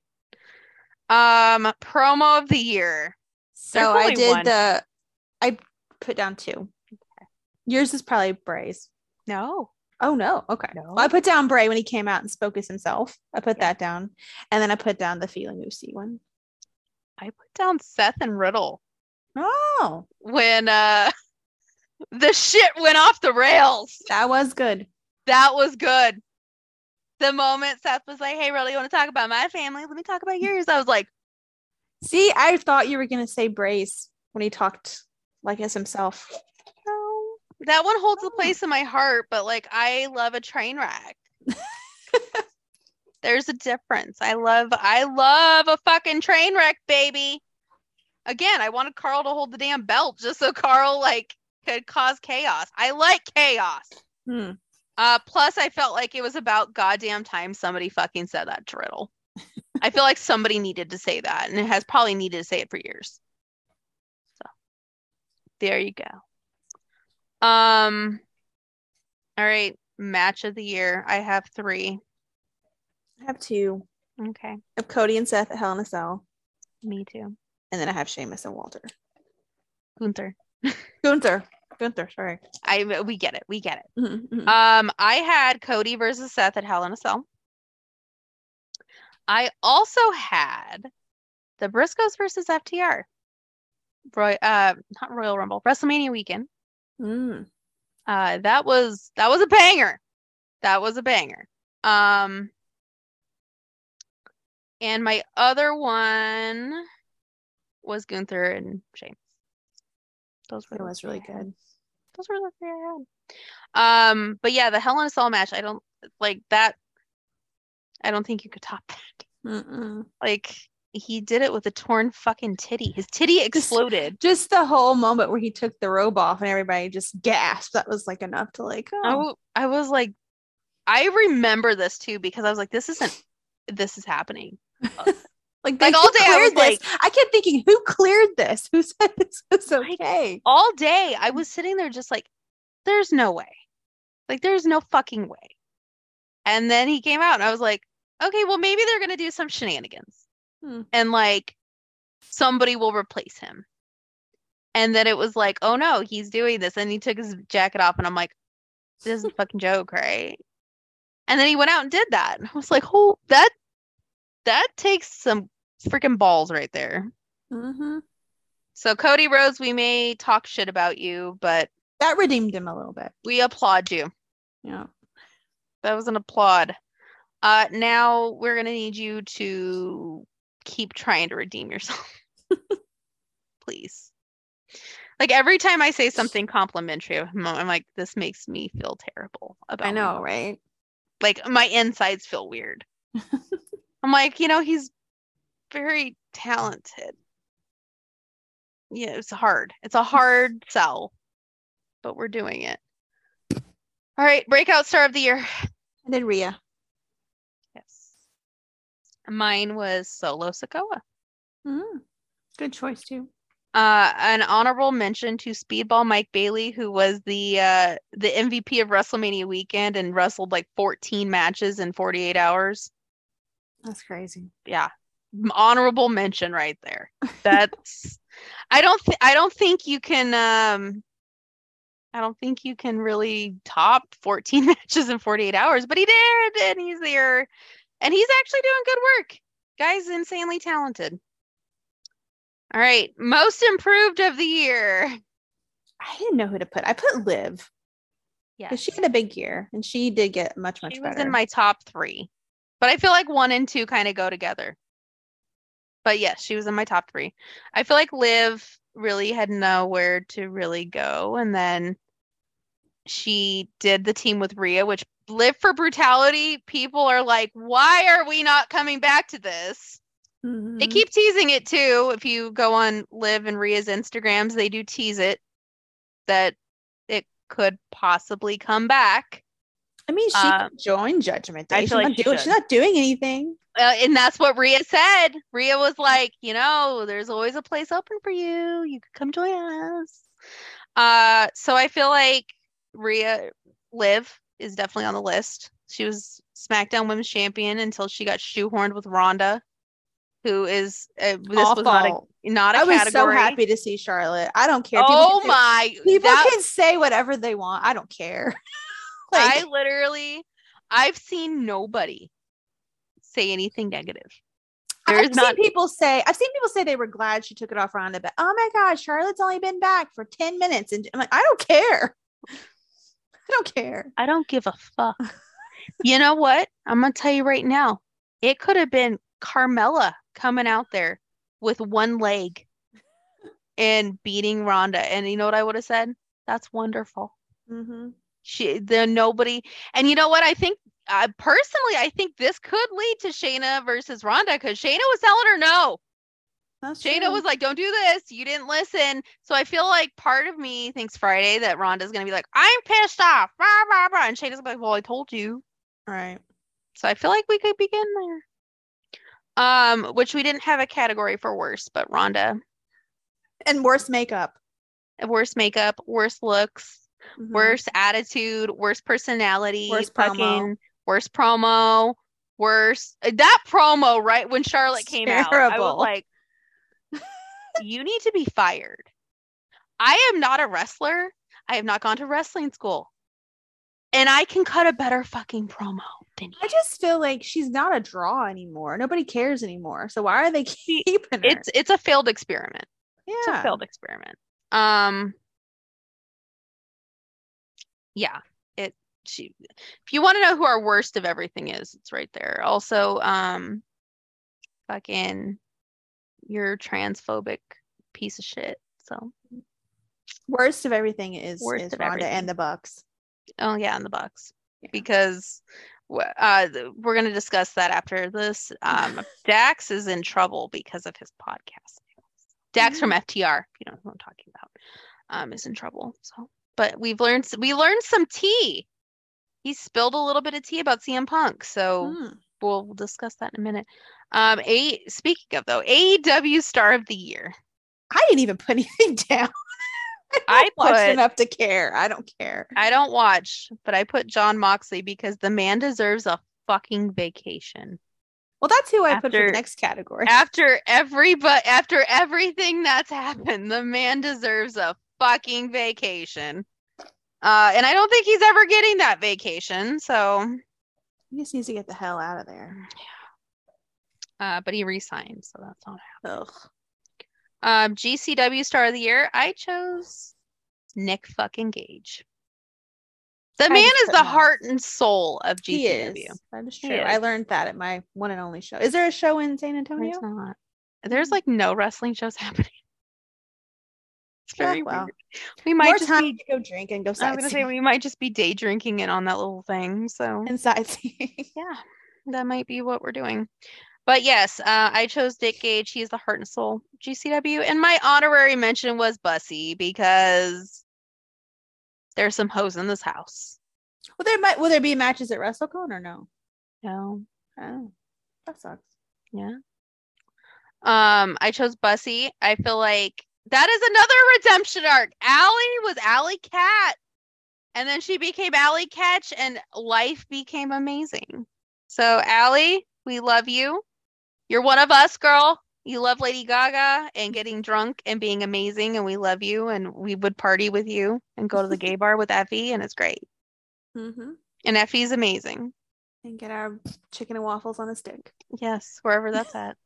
Promo of the year. So I put down 2. Okay. Yours is probably Bray's. No. Oh no. Okay. No. Well, I put down Bray when he came out and spoke as himself. I put that down. And then I put down the Feeling Lucy one. I put down Seth and Riddle. Oh. When the shit went off the rails. That was good. That was good. The moment Seth was like, hey, Riddle, you want to talk about my family? Let me talk about yours. I was like, see, I thought you were going to say Bray's when he talked like as himself. No. That one holds a place in my heart, but like I love a train wreck. There's a difference. I love a fucking train wreck, baby. Again, I wanted Carl to hold the damn belt just so Carl like could cause chaos. I like chaos. Plus I felt like it was about goddamn time somebody fucking said that to Riddle. I feel like somebody needed to say that, and it has probably needed to say it for years. So there you go. All right, match of the year. I have 3. I have 2. Okay. I have Cody and Seth at Hell in a Cell. Me too. And then I have Sheamus and Walter. Gunther, sorry. We get it. Mm-hmm. I had Cody versus Seth at Hell in a Cell. I also had the Briscoes versus FTR. Not Royal Rumble, WrestleMania weekend. That was a banger. That was a banger. And my other one was Gunther and Sheamus. Those were really good. Those were the 3 I had. But yeah, the Hell in a Cell match, I don't like that. I don't think you could top that. Like he did it with a torn fucking titty. His titty exploded. Just the whole moment where he took the robe off and everybody just gasped. That was like enough to like. Oh. I was like, I remember this too because I was like, this is happening. like all day I was like, I kept thinking, who cleared this? Who said this was okay? All day I was sitting there just like, there's no way. Like there's no fucking way. And then he came out and I was like, okay, well maybe they're gonna do some shenanigans. And like somebody will replace him. And then it was like, oh no, he's doing this. And he took his jacket off and I'm like, this is a fucking joke, right? And then he went out and did that. And I was like, oh, that takes some freaking balls right there. So Cody Rhodes, we may talk shit about you, but that redeemed him a little bit. We applaud you. Yeah. That was an applaud. Now we're gonna need you to keep trying to redeem yourself. Please. Like every time I say something complimentary, I'm like, this makes me feel terrible about I know, right? Like my insides feel weird. I'm like, he's very talented. Yeah, it's hard. It's a hard sell, but we're doing it. All right, breakout star of the year. I did Rhea. Yes. Mine was Solo Sikoa. Good choice too. An honorable mention to Speedball Mike Bailey, who was the MVP of WrestleMania weekend and wrestled like 14 matches in 48 hours. That's crazy. Yeah. Honorable mention right there. That's I don't think you can really top 14 matches in 48 hours, but he did, and he's there, and he's actually doing good work. Guy's insanely talented. All right, most improved of the year. I didn't know who to put. I put Liv Yeah, because she had a big year and she did get much she was better. in my top 3, but I feel like 1 and 2 kind of go together. But yes, she was in my top 3. I feel like Liv really had nowhere to really go, and then she did the team with Rhea, which Live for Brutality. People are like, why are we not coming back to this? They keep teasing it too. If you go on Liv and Rhea's Instagrams, they do tease it that it could possibly come back. I mean, she could join Judgment Day. I feel like she's not doing anything. And that's what Rhea said. Rhea was like, there's always a place open for you. You could come join us. So I feel like Liv is definitely on the list. She was SmackDown Women's Champion until she got shoehorned with Ronda, who is this awful. was not a category. I was so happy to see Charlotte. I don't care. People can say whatever they want. I don't care. I've seen nobody say anything negative. I've seen people say they were glad she took it off Ronda, but oh my God, Charlotte's only been back for 10 minutes. And I'm like, I don't care. I don't care. I don't give a fuck. You know what? I'm going to tell you right now. It could have been Carmella coming out there with one leg and beating Ronda. And you know what I would have said? That's wonderful. Mm-hmm. Nobody. And you know what? I think personally, I think this could lead to Shayna versus Ronda because Shayna was telling her no. Shayna was like, don't do this. You didn't listen. So I feel like part of me thinks Friday that Ronda's going to be like, I'm pissed off. Rah, rah, rah. And Shayna's like, well, I told you. All right. So I feel like we could begin there. Which we didn't have a category for worst, but Ronda. And worst makeup. Worst makeup, worst looks, worst attitude, worst personality, worst promo. Worst promo, worst. That promo, right? When Charlotte came out, I was like, you need to be fired. I am not a wrestler. I have not gone to wrestling school. And I can cut a better fucking promo than you. I just feel like she's not a draw anymore. Nobody cares anymore. So why are they keeping her? It's a failed experiment. Yeah. It's a failed experiment. Yeah. If you want to know who our worst of everything is, it's right there. Also, fucking you're transphobic piece of shit. So worst of everything is Ronda and the Bucks. Oh yeah, and the Bucks. Yeah. Because we're going to discuss that after this. Dax is in trouble because of his podcast. Dax from FTR, if you know who I'm talking about, is in trouble. So, but we learned some tea. He spilled a little bit of tea about CM Punk, so we'll discuss that in a minute. Speaking of though, AEW Star of the Year. I didn't even put anything down. I watched enough to care. I don't care. I don't watch, but I put Jon Moxley because the man deserves a fucking vacation. Well, that's who I put for the next category. After everything that's happened, the man deserves a fucking vacation. And I don't think he's ever getting that vacation, so he just needs to get the hell out of there. Yeah. But he re-signed, so that's not happening. GCW Star of the Year, I chose Nick fucking Gage. The man is the heart and soul of GCW. He is. That is true. I learned that at my one and only show. Is there a show in San Antonio? There's not. There's like no wrestling shows happening. It's very weird. We might more just time to go drink and go sightseeing. I'm gonna say we might just be day drinking it on that little thing. So and sightseeing. Yeah, that might be what we're doing. But yes, I chose Nick Gage. He's the heart and soul GCW, and my honorary mention was Bussy because there's some hoes in this house. Well, will there be matches at WrestleCon or no? No. Oh, that sucks. Yeah. I chose Bussy. I feel like that is another redemption arc. Allie was Allie Cat, and then she became Allie Catch, and life became amazing. So Allie, we love you. You're one of us, girl. You love Lady Gaga and getting drunk and being amazing, and we love you, and we would party with you and go to the gay bar with Effie, and it's great. Mm-hmm. And Effie's amazing. And get our chicken and waffles on a stick. Yes, wherever that's at.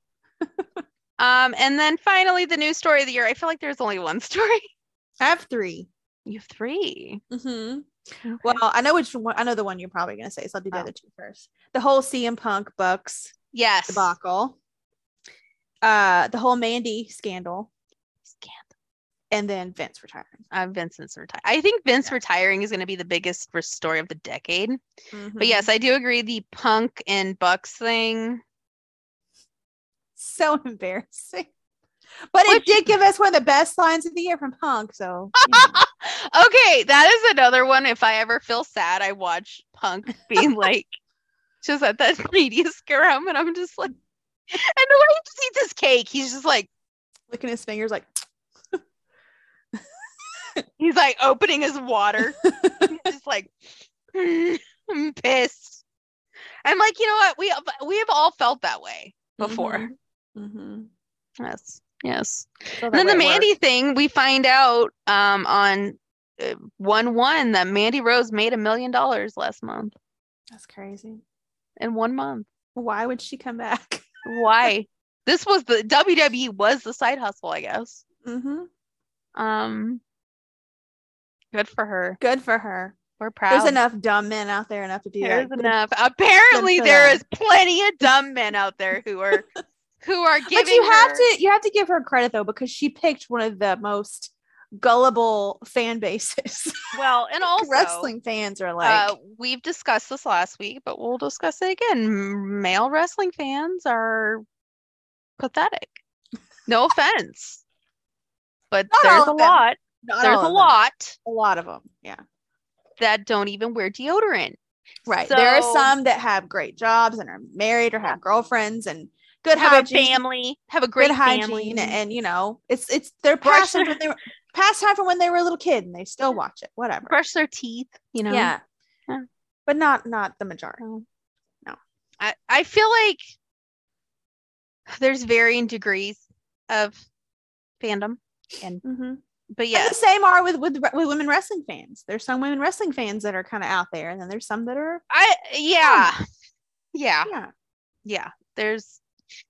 And then finally, the new story of the year. I feel like there's only one story. I have 3. You have 3. Mm-hmm. Okay. Well, I know which one. I know the one you're probably gonna say, so I'll do the other 2 first. The whole CM Punk Bucks Yes. debacle. The whole Mandy scandal. And then Vince retiring. Vincent's retiring. I think Vince retiring is going to be the biggest story of the decade. But yes, I do agree. The Punk and Bucks thing. So embarrassing. But it did give us one of the best lines of the year from Punk. So okay, that is another one. If I ever feel sad, I watch Punk being like, just at that media scrum, and I'm just like, and the way he just eats his cake, he's just like licking his fingers, like he's like opening his water. He's just like, I'm pissed. I'm like, you know what? We have all felt that way before. Mm-hmm. Yes. And then the Mandy thing, we find out on 1/1 that Mandy Rose made $1 million last month. That's crazy. In 1 month. Why would she come back? Why? This was the WWE was the side hustle, I guess. Mm-hmm. Good for her. Good for her. We're proud. There's enough dumb men out there enough to do There's that. enough. Apparently, there is plenty of dumb men out there who are giving. But you have to give her credit though, because she picked one of the most gullible fan bases. Well, and also wrestling fans are like, we've discussed this last week, but we'll discuss it again. Male wrestling fans are pathetic. No offense, but there's a lot. There's a lot of them. Yeah. That don't even wear deodorant. Right. So, there are some that have great jobs and are married or have girlfriends and good hygiene, a family, have a great family, and you know, it's their pastime from when they were a little kid, and they still watch it. Whatever. Brush their teeth, you know. Yeah. But not the majority. No. I feel like there's varying degrees of fandom, and but yeah, and the same are with women wrestling fans. There's some women wrestling fans that are kind of out there, and then there's some that are yeah. There's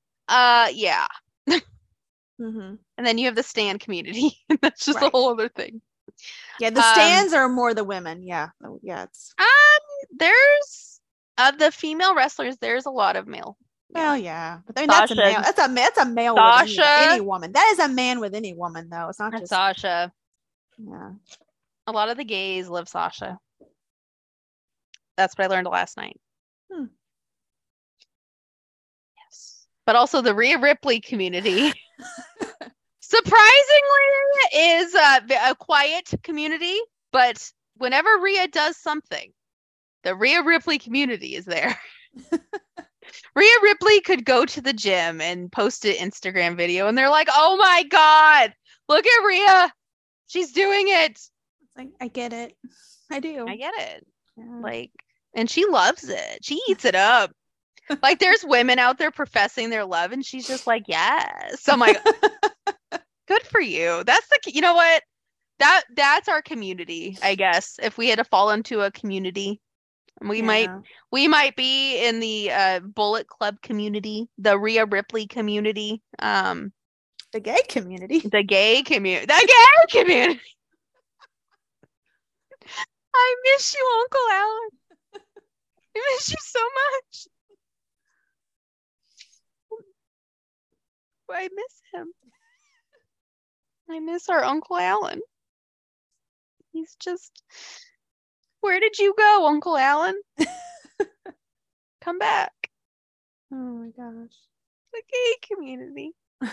and then you have the stan community. That's just a whole other thing. Yeah, the stans are more the women. Yeah, it's there's the female wrestlers. There's a lot of male. Well, yeah, but I mean, that's a male. That's a male with any woman. That is a man with any woman, though. It's not just Sasha. Yeah, a lot of the gays love Sasha. That's what I learned last night. Yes, but also the Rhea Ripley community, surprisingly, is a quiet community. But whenever Rhea does something, the Rhea Ripley community is there. Rhea Ripley could go to the gym and post an Instagram video, and they're like, "Oh my God, look at Rhea, she's doing it." It's like, I get it, I do. I get it. Yeah. Like, and she loves it. She eats it up. Like, there's women out there professing their love, and she's just like, "Yes." So I'm like, good for you. That's you know what? That's our community, I guess. If we had to fall into a community. We might be in the Bullet Club community, the Rhea Ripley community, the gay community, the gay community. I miss you, Uncle Alan. I miss you so much. I miss him. I miss our Uncle Alan. He's just... Where did you go, Uncle Alan? Come back. Oh my gosh. The gay community. Fucking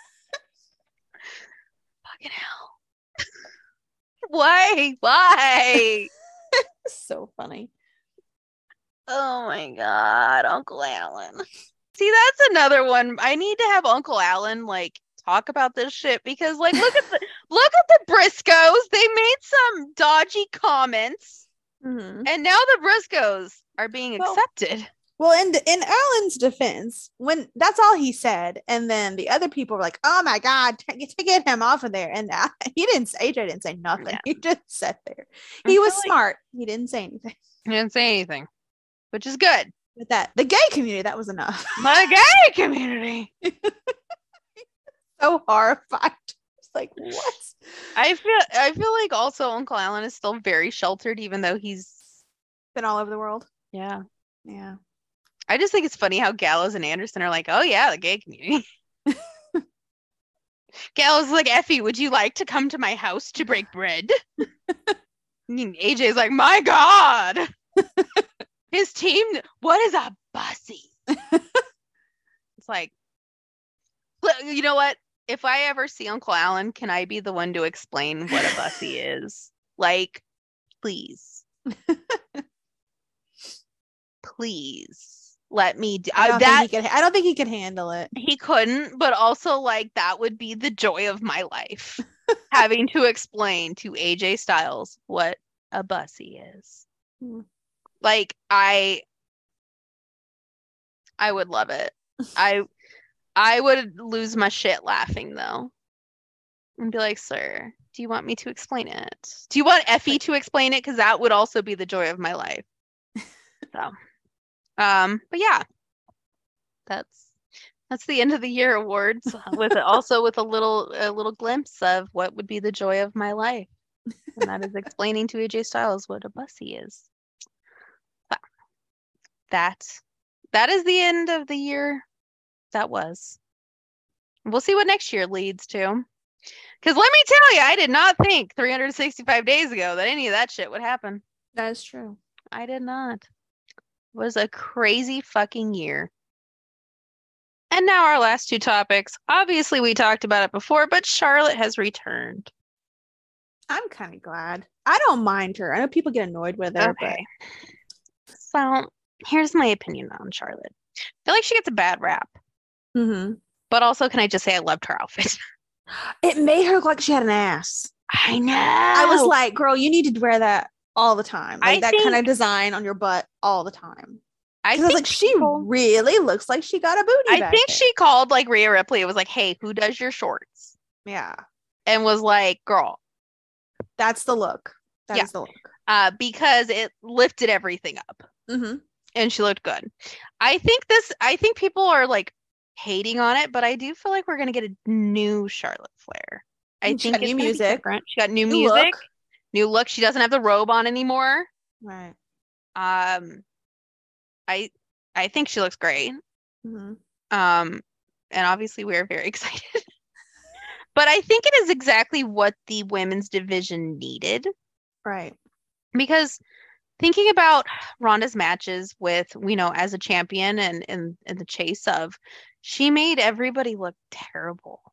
hell. Why? So funny. Oh my God, Uncle Alan. See, that's another one. I need to have Uncle Alan like talk about this shit, because like look at the Briscoes. They made some dodgy comments. And now the Briscoes are being accepted. Well, in Alan's defense, when that's all he said, and then the other people were like, "Oh my God, get him off of there," and AJ didn't say nothing. Yeah. He just sat there. He was smart. He didn't say anything. He didn't say anything, which is good. But the gay community, that was enough. My gay community. So horrified. like, what? I feel like also Uncle Alan is still very sheltered, even though he's been all over the world. Yeah. I just think it's funny how Gallows and Anderson are like, oh yeah, the gay community. Gallows is like, Effie, would you like to come to my house to break bread? AJ's like, my God. His team, what is a bussy? It's like, you know what? If I ever see Uncle Alan, can I be the one to explain what a bussy is? Like, please. Please let me do I don't think he could handle it. He couldn't, but also like that would be the joy of my life. Having to explain to AJ Styles what a bussy is. Like I would love it. I would lose my shit laughing though. And be like, sir, do you want me to explain it? Do you want Effie to explain it? Because that would also be the joy of my life. So but yeah. That's the end of the year awards with a little glimpse of what would be the joy of my life. And that is explaining to AJ Styles what a bussy is. But that is the end of the year. That was. We'll see what next year leads to. Because let me tell you, I did not think 365 days ago that any of that shit would happen. That is true. I did not. It was a crazy fucking year. And now our last two topics. Obviously, we talked about it before, but Charlotte has returned. I'm kind of glad. I don't mind her. I know people get annoyed with her, okay. But... So, here's my opinion on Charlotte. I feel like she gets a bad rap. Mm-hmm. But also, can I just say I loved her outfit? It made her look like she had an ass. I know. I was like, girl, you need to wear that all the time. Like that kind of design on your butt all the time. I was like, she really looks like she got a booty. I think she called like Rhea Ripley. It was like, hey, who does your shorts? Yeah. And was like, girl. That's the look. That is the look. Because it lifted everything up. Mm-hmm. And she looked good. I think people are like hating on it, but I do feel like we're going to get a new Charlotte Flair. I think it's new music. Different. She got new music. New look. She doesn't have the robe on anymore. Right. I think she looks great. Mm-hmm. And obviously we're very excited. But I think it is exactly what the women's division needed. Right. Because thinking about Ronda's matches with, as a champion and in the chase of, she made everybody look terrible.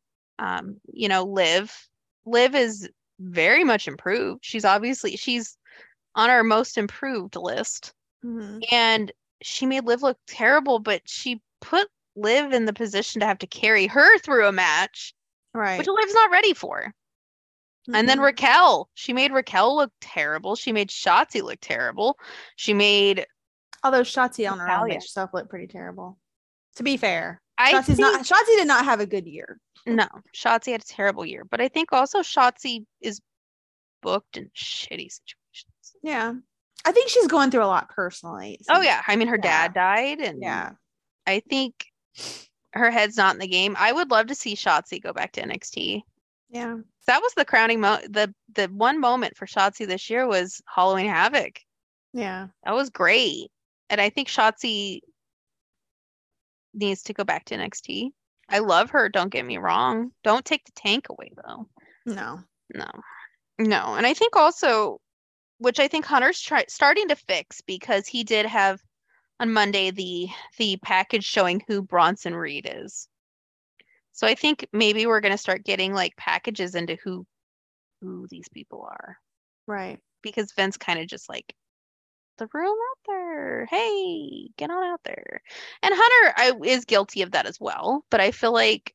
Liv is very much improved. She's on our most improved list. Mm-hmm. And she made Liv look terrible, but she put Liv in the position to have to carry her through a match. Right. Which Liv's not ready for. Mm-hmm. And then Raquel. She made Raquel look terrible. She made Shotzi look terrible. Although Shotzi on her own made herself look pretty terrible. To be fair. Shotzi did not have a good year. No. Shotzi had a terrible year. But I think also Shotzi is booked in shitty situations. Yeah. I think she's going through a lot personally. Oh, yeah. I mean, her dad died. And I think her head's not in the game. I would love to see Shotzi go back to NXT. Yeah. That was the crowning the one moment for Shotzi this year was Halloween Havoc. Yeah. That was great. And I think Shotzi needs to go back to NXT. I love her, don't get me wrong. Don't take the tank away though. No. And I think also, which I think Hunter's starting to fix, because he did have on Monday the package showing who Bronson Reed is. So I think maybe we're going to start getting like packages into who these people are. Right. Because Vince kind of just like, the room out there. Hey, get on out there. And Hunter is guilty of that as well. But I feel like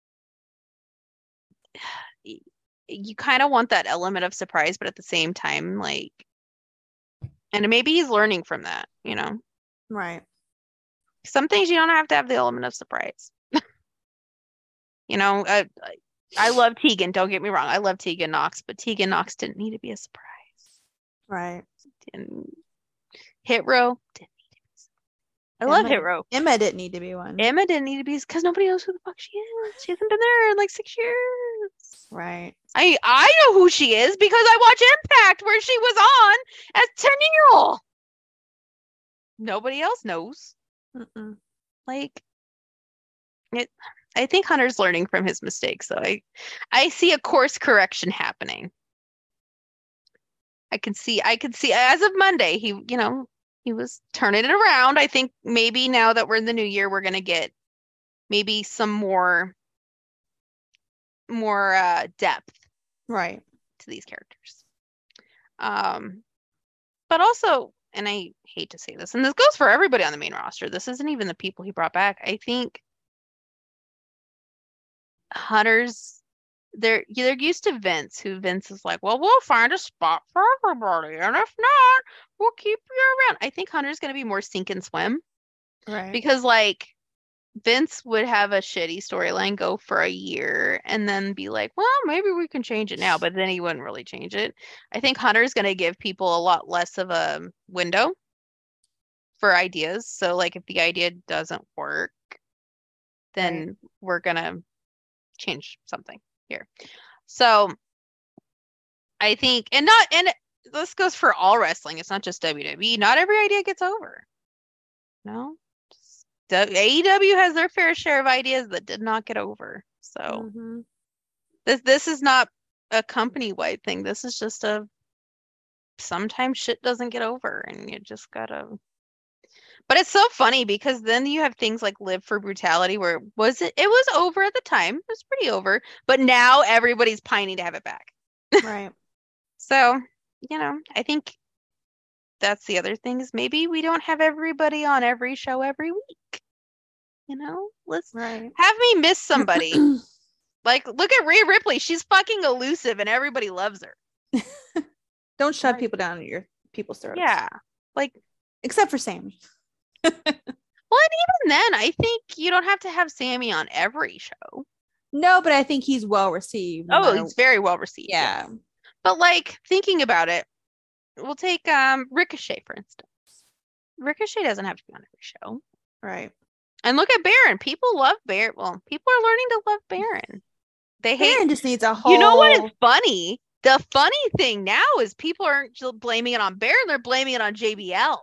you kind of want that element of surprise, but at the same time, like, and maybe he's learning from that, Right. Some things you don't have to have the element of surprise. I love Tegan. Don't get me wrong. I love Tegan Knox, but Tegan Knox didn't need to be a surprise. Right. Hit Row didn't need to be. I love Hit Row. Emma didn't need to be one. Emma didn't need to be because nobody knows who the fuck she is. She hasn't been there in like 6 years. Right. I know who she is because I watch Impact where she was on as 10-year-old. Nobody else knows. Mm-mm. Like, I think Hunter's learning from his mistakes, so I see a course correction happening. I could see as of Monday, he was turning it around. I think maybe now that we're in the new year, we're gonna get maybe some more depth Right. to these characters. But also, and I hate to say this, and this goes for everybody on the main roster. This isn't even the people he brought back. I think Hunter's they're used to Vince, who Vince is like, well, we'll find a spot for everybody, and if not, we'll keep you around. I think Hunter's gonna be more sink and swim. Right. Because like Vince would have a shitty storyline go for a year and then be like, well, maybe we can change it now, but then he wouldn't really change it. I think Hunter's going to give people a lot less of a window for ideas. So like if the idea doesn't work, then we're going to change something here. So I think, and this goes for all wrestling. It's not just WWE. Not every idea gets over. No? AEW has their fair share of ideas that did not get over. So this is not a company-wide thing. This is just sometimes shit doesn't get over and you just gotta. But it's so funny because then you have things like Live for Brutality where it was over at the time. It was pretty over, but now everybody's pining to have it back. Right. So, I think that's the other thing is maybe we don't have everybody on every show every week. Let's have me miss somebody. Like, look at Rhea Ripley. She's fucking elusive and everybody loves her. Don't shove people down your people's throats. Yeah. Like, except for Sammy. Well, and even then, I think you don't have to have Sammy on every show. No, but I think he's well received. Oh, he's very well received. Yeah. Yes. But like thinking about it, we'll take Ricochet, for instance. Ricochet doesn't have to be on every show. Right. And look at Baron. People love Baron. Well, people are learning to love Baron. Baron just needs a whole. You know what is funny? The funny thing now is people aren't just blaming it on Baron. They're blaming it on JBL.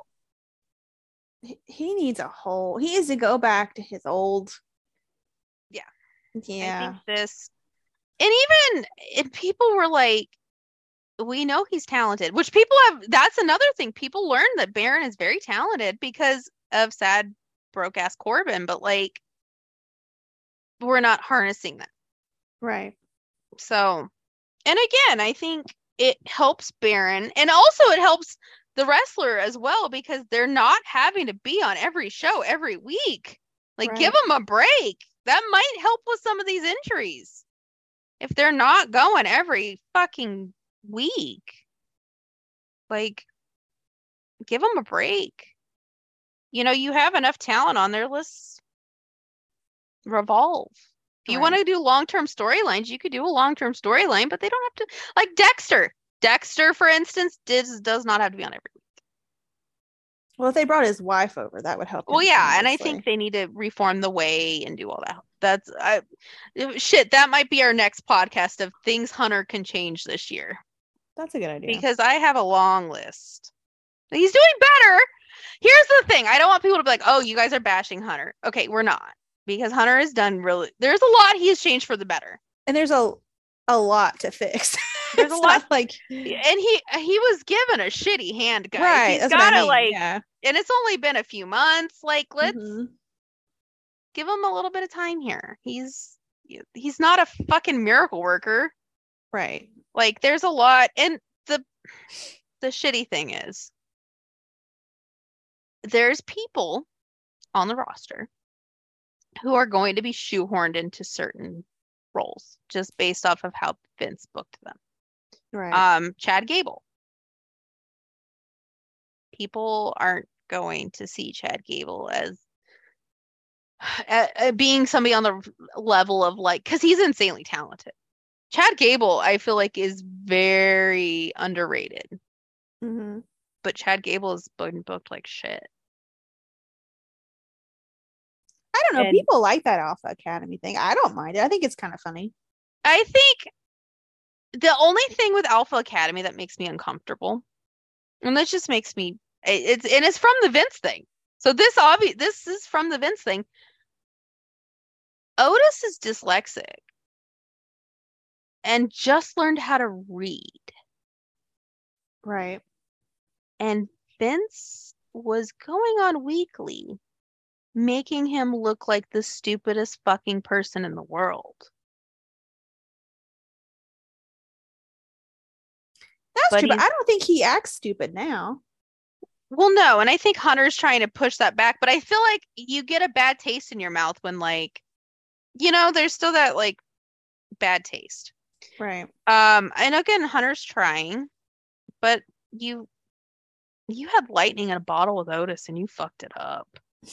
He needs a whole. He needs to go back to his old. Yeah. Yeah. I think this. And even people were like, we know he's talented, which people have. That's another thing. People learn that Baron is very talented because of sad broke ass Corbin, but like we're not harnessing that. Right. So, and again, I think it helps Baron and also it helps the wrestler as well because they're not having to be on every show every week. Like give them a break. That might help with some of these injuries. If they're not going every fucking week, like give them a break. You have enough talent on there. Let's revolve. If you want to do long-term storylines, you could do a long-term storyline, but they don't have to. Like Dexter. Dexter, for instance, does not have to be on every week. Well, if they brought his wife over, that would help. Well, yeah, and I think they need to reform the way and do all that. That might be our next podcast of things Hunter can change this year. That's a good idea. Because I have a long list. He's doing better. Here's the thing. I don't want people to be like, oh, you guys are bashing Hunter. Okay, we're not. Because Hunter has done there's a lot he has changed for the better. And there's a lot to fix. There's a lot like, and he was given a shitty hand, guys. Right. He's gotta and it's only been a few months. Like, let's give him a little bit of time here. He's not a fucking miracle worker. Right. Like, there's a lot, and the shitty thing is there's people on the roster who are going to be shoehorned into certain roles just based off of how Vince booked them. Right. Chad Gable. People aren't going to see Chad Gable as being somebody on the level of like, because he's insanely talented. Chad Gable, I feel like, is very underrated. Mm-hmm. But Chad Gable has been booked like shit. I don't know. People like that Alpha Academy thing. I don't mind it. I think it's kind of funny. I think the only thing with Alpha Academy that makes me uncomfortable, and that just makes me it's from the Vince thing. So this is from the Vince thing. Otis is dyslexic and just learned how to read. Right. And Vince was going on Weekly, making him look like the stupidest fucking person in the world. That's true, but I don't think he acts stupid now. Well, no, and I think Hunter's trying to push that back, but I feel like you get a bad taste in your mouth when, like, there's still that, like, bad taste. Right. And again, Hunter's trying, but you had lightning in a bottle with Otis and you fucked it up.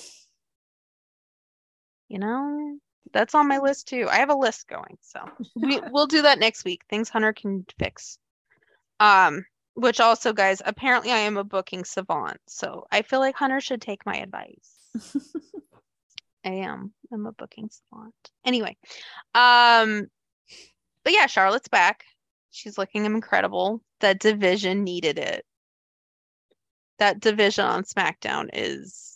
That's on my list too. I have a list going, so we'll do that next week. Things Hunter can fix. Which also, guys, apparently I am a booking savant, so I feel like Hunter should take my advice. I'm a booking savant. Anyway, but yeah, Charlotte's back. She's looking incredible. That division needed it. That division on SmackDown is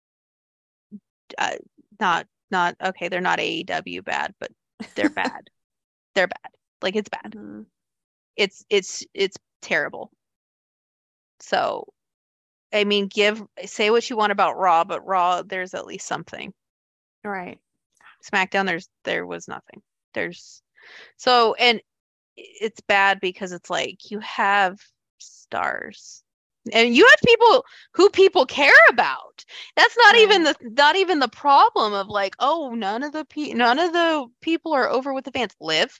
not okay. They're not AEW bad, but they're bad. They're bad. Like, it's bad. Mm-hmm. It's terrible. So, I mean, say what you want about Raw, but Raw, there's at least something. Right. SmackDown, there was nothing. And it's bad because it's like you have stars and you have people who people care about. That's not even the problem of, like, oh, none of the people are over with the fans. Liv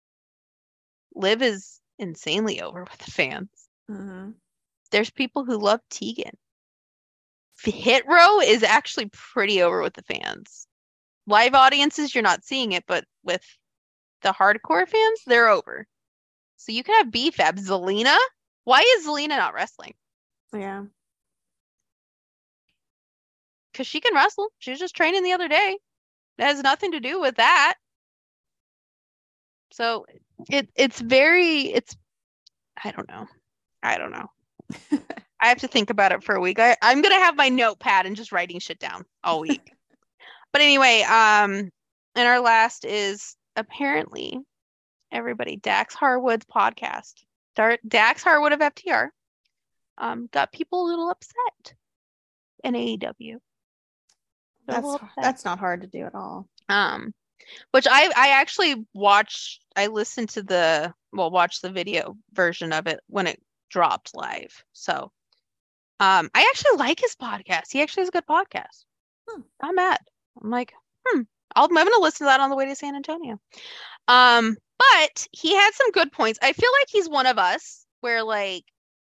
is insanely over with the fans. Mm-hmm. There's people who love Tegan. Hit Row is actually pretty over with the fans. Live audiences, you're not seeing it, but with the hardcore fans, they're over. So you can have BFAB. Zelina? Why is Zelina not wrestling? Yeah. Because she can wrestle. She was just training the other day. It has nothing to do with that. So it's I don't know. I have to think about it for a week. I'm going to have my notepad and just writing shit down all week. But anyway, and our last is apparently everybody, Dax Harwood's podcast. Dax Harwood of FTR got people a little upset in AEW. That's not hard to do at all. Which I actually watched the video version of it when it dropped live. So I actually like his podcast. He actually has a good podcast. I'm mad. I'm like, I'm gonna listen to that on the way to San Antonio. But he had some good points. I feel like he's one of us where, like,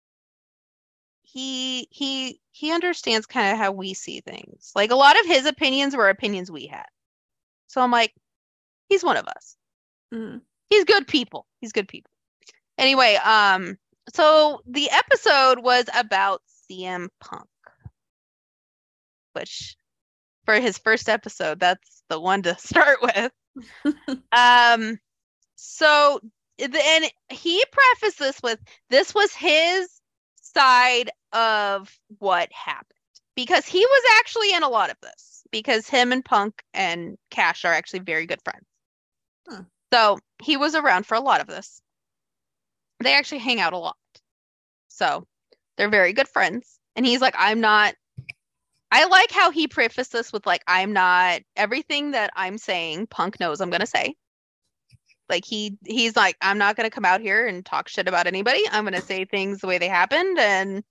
he understands kind of how we see things. Like, a lot of his opinions were opinions we had. So I'm like, he's one of us. Mm-hmm. He's good people. Anyway, so the episode was about CM Punk, which for his first episode, that's the one to start with. So, and he prefaced this was his side of what happened, because he was actually in a lot of this, because him and Punk and Cash are actually very good friends. So he was around for a lot of this. They actually hang out a lot. So they're very good friends. And he's like, I like how he prefaced this with, like, I'm not, everything that I'm saying, Punk knows I'm going to say. Like, he's like, I'm not going to come out here and talk shit about anybody. I'm going to say things the way they happened and,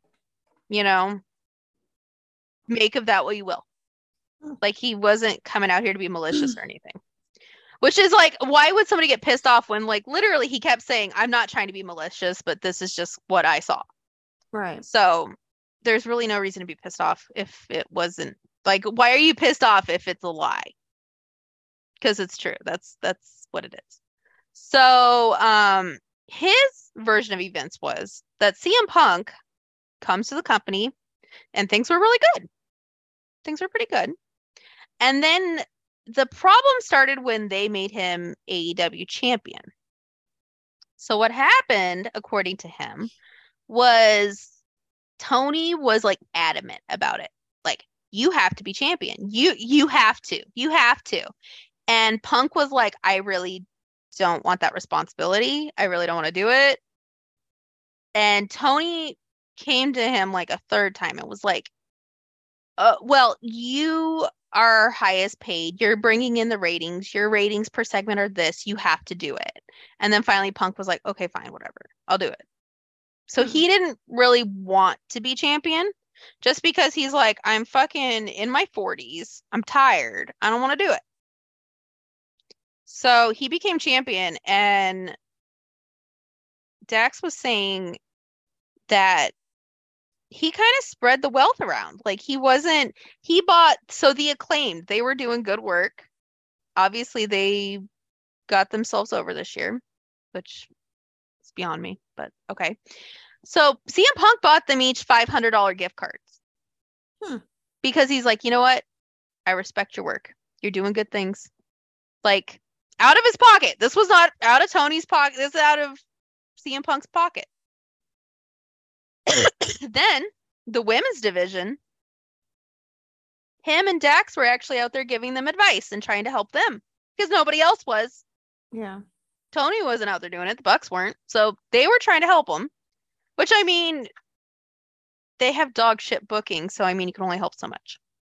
make of that what you will. Like, he wasn't coming out here to be malicious or anything. Which is like, why would somebody get pissed off when, like, literally he kept saying, I'm not trying to be malicious, but this is just what I saw. Right. So there's really no reason to be pissed off if it wasn't. Like, why are you pissed off if it's a lie? Because it's true. That's what it is. So his version of events was that CM Punk comes to the company and things were really good. Things were pretty good. And then the problem started when they made him AEW champion. So what happened, according to him, was Tony was like adamant about it. Like, you have to be champion. You have to. You have to. And Punk was like, I really don't want that responsibility. I really don't want to do it. And Tony came to him like a third time and was like, well, you are highest paid. You're bringing in the ratings. Your ratings per segment are this. You have to do it. And then finally Punk was like, okay, fine, whatever. I'll do it. So he didn't really want to be champion just because he's like, I'm fucking in my 40s. I'm tired. I don't want to do it. So he became champion, and Dax was saying that he kind of spread the wealth around. Like, he bought, so the Acclaimed, they were doing good work. Obviously, they got themselves over this year, which is beyond me, but okay. So CM Punk bought them each $500 gift cards. Because he's like, you know what? I respect your work. You're doing good things. Like, out of his pocket. This was not out of Tony's pocket. This is out of CM Punk's pocket. Then, the women's division, him and Dax were actually out there giving them advice and trying to help them. Because nobody else was. Yeah. Tony wasn't out there doing it. The Bucks weren't. So they were trying to help him. Which, I mean, they have dog shit booking. So, I mean, you can only help so much.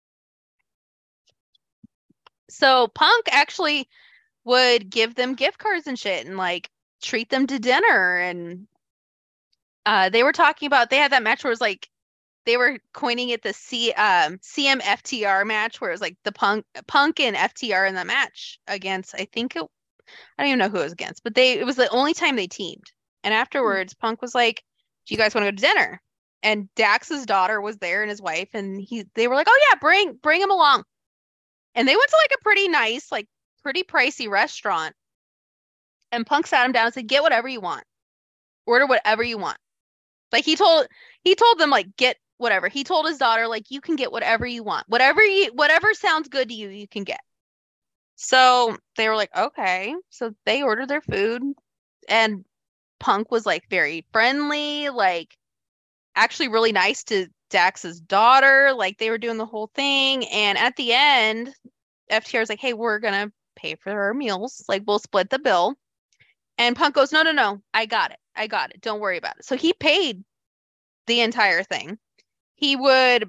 So Punk actually would give them gift cards and shit and like treat them to dinner. And they were talking about, they had that match where it was like, they were coining it the CM FTR match, where it was like the Punk and FTR in the match against, I don't even know who it was against, but it was the only time they teamed. And afterwards, Punk was like, do you guys want to go to dinner? And Dax's daughter was there and his wife, and they were like, oh yeah, bring him along. And they went to like a pretty nice, like pretty pricey restaurant. And Punk sat him down and said, get whatever you want. Order whatever you want. Like he told them like, get whatever. He told his daughter, like, you can get whatever you want. Whatever sounds good to you, you can get. So they were like, okay. So they ordered their food, and Punk was like very friendly, like actually really nice to Dax's daughter. Like they were doing the whole thing. And at the end, FTR's like, hey, we're gonna pay for our meals. Like, we'll split the bill. And Punk goes, no, I got it. Don't worry about it. So he paid the entire thing. He would,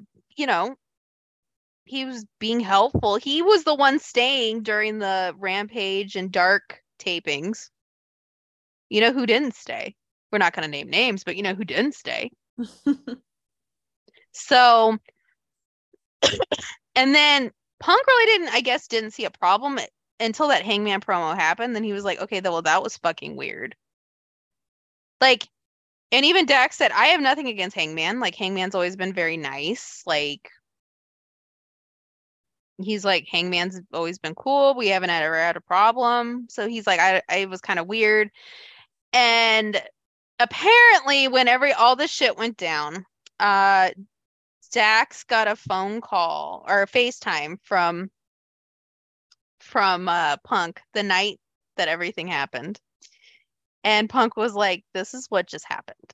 he was being helpful. He was the one staying during the Rampage and Dark tapings. You know who didn't stay? We're not going to name names, but you know who didn't stay. So, and then Punk really didn't see a problem until that Hangman promo happened. Then he was like, okay, well, that was fucking weird. Like, and even Dax said, I have nothing against Hangman. Like, Hangman's always been very nice. Like, he's like, Hangman's always been cool. We haven't ever had a problem. So he's like, I was kind of weird. And apparently, when all this shit went down, Dax got a phone call or a FaceTime from Punk the night that everything happened. And Punk was like, this is what just happened.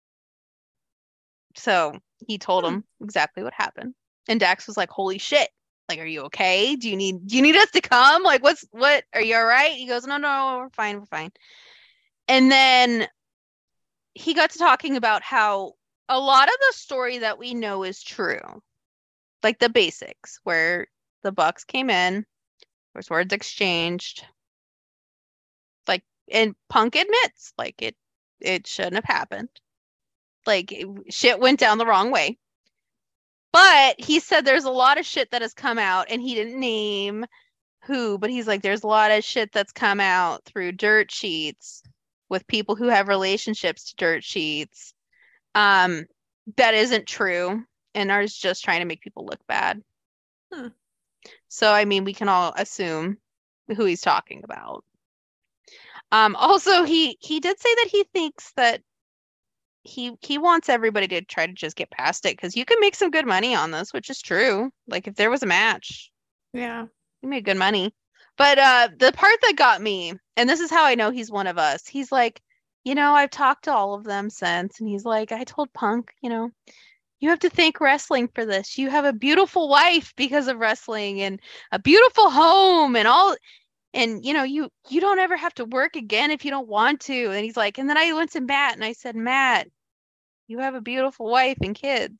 So he told him exactly what happened. And Dax was like, holy shit. Like, are you okay? Do you need us to come? Like, what? Are you all right? He goes, no, we're fine. And then he got to talking about how a lot of the story that we know is true. Like the basics, where the Bucks came in, there was words exchanged. Like, and Punk admits, like, it shouldn't have happened. Like, shit went down the wrong way. But he said there's a lot of shit that has come out, and he didn't name who, but he's like, there's a lot of shit that's come out through dirt sheets with people who have relationships to dirt sheets. That isn't true and are just trying to make people look bad. So, I mean, we can all assume who he's talking about. Also, he did say that he thinks that he wants everybody to try to just get past it, because you can make some good money on this, which is true. Like, if there was a match, yeah, you made good money. But the part that got me, and this is how I know he's one of us, he's like, I've talked to all of them since. And he's like, I told Punk, you have to thank wrestling for this. You have a beautiful wife because of wrestling and a beautiful home and all. And, you don't ever have to work again if you don't want to. And he's like, and then I went to Matt and I said, Matt, you have a beautiful wife and kids.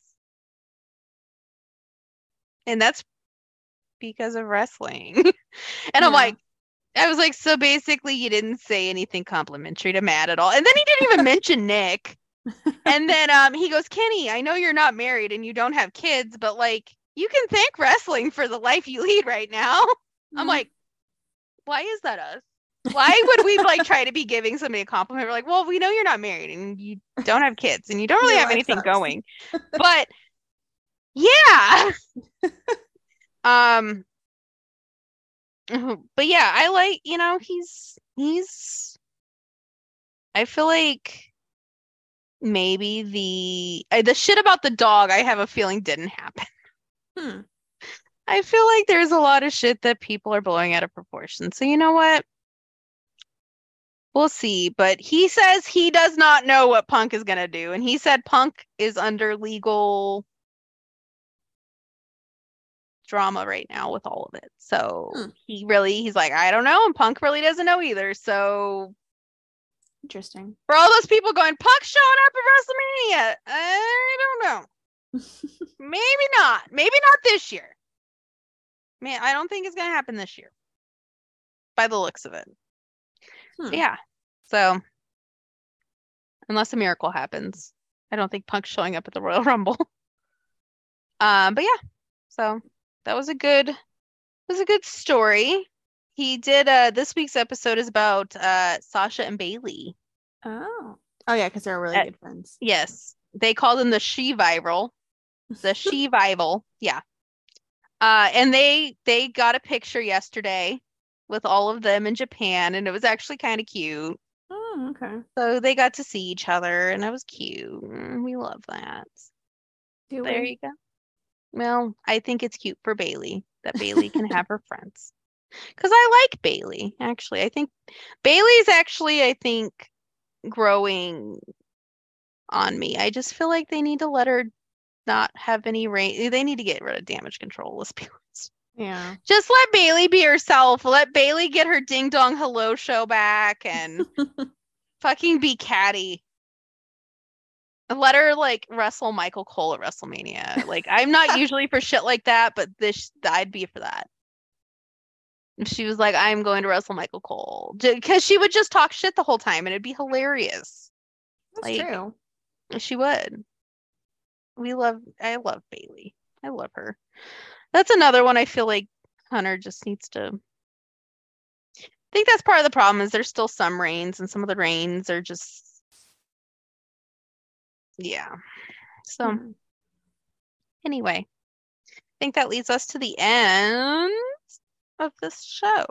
And that's because of wrestling. And I was like, so basically you didn't say anything complimentary to Matt at all. And then he didn't even mention Nick. And then he goes, Kenny, I know you're not married and you don't have kids, but like you can thank wrestling for the life you lead right now. I'm like, why is that us? Why would we like try to be giving somebody a compliment? We're like, well, we know you're not married and you don't have kids and you don't really have anything going. But yeah. But yeah, I like, he's I feel like maybe the shit about the dog, I have a feeling didn't happen. I feel like there's a lot of shit that people are blowing out of proportion. So you know what? We'll see. But he says he does not know what Punk is gonna do. And he said Punk is under legal drama right now with all of it. So he's like, I don't know, and Punk really doesn't know either. So interesting. For all those people going, Punk showing up at WrestleMania, I don't know. Maybe not. Maybe not this year. Man, I don't think it's gonna happen this year. By the looks of it. Yeah. So unless a miracle happens, I don't think Punk's showing up at the Royal Rumble. But yeah. So that was a good story. He did this week's episode is about Sasha and Bailey. Oh yeah, because they're really good friends. Yes. They called them the She-Viral. The She-Vival. Yeah. And they got a picture yesterday with all of them in Japan, and it was actually kind of cute. Oh, okay. So they got to see each other, and it was cute. We love that. There you go. Well, I think it's cute for Bailey that Bailey can have her friends. Because I like Bailey, actually. I think Bailey's actually, growing on me. I just feel like they need to let her not have any reign. They need to get rid of Damage Control, let's be honest. Yeah. Just let Bailey be herself. Let Bailey get her Ding Dong Hello show back and fucking be catty. Let her like wrestle Michael Cole at WrestleMania. Like, I'm not usually for shit like that, but I'd be for that. If she was like, I'm going to wrestle Michael Cole. Because she would just talk shit the whole time and it'd be hilarious. That's true. She would. I love Bailey. I love her. That's another one I feel like Hunter just needs to. I think that's part of the problem is there's still some reigns and some of the reigns are just. Yeah. So anyway, I think that leads us to the end of this show.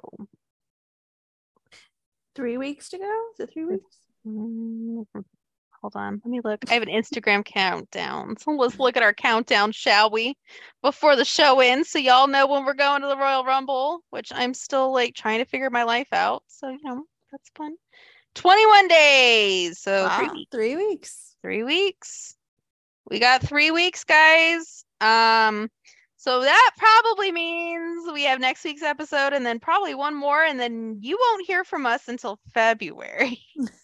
3 weeks to go? Is it 3 weeks? Hold on, let me look. I have an Instagram countdown. So let's look at our countdown, shall we? Before the show ends, so y'all know when we're going to the Royal Rumble, which I'm still like trying to figure my life out. So, that's fun. 21 days. So wow, 3 weeks. 3 weeks. 3 weeks. We got 3 weeks, guys. So that probably means we have next week's episode and then probably one more, and then you won't hear from us until February.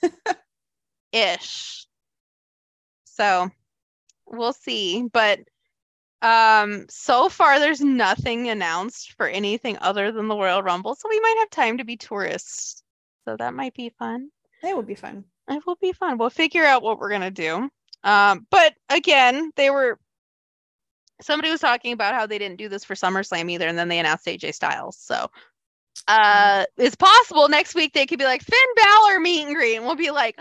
Ish. So we'll see. But so far there's nothing announced for anything other than the Royal Rumble. So we might have time to be tourists. So that might be fun. It will be fun. It will be fun. We'll figure out what we're gonna do. But again, somebody was talking about how they didn't do this for SummerSlam either, and then they announced AJ Styles. So it's possible next week they could be like Finn Balor meet and greet, and we'll be like,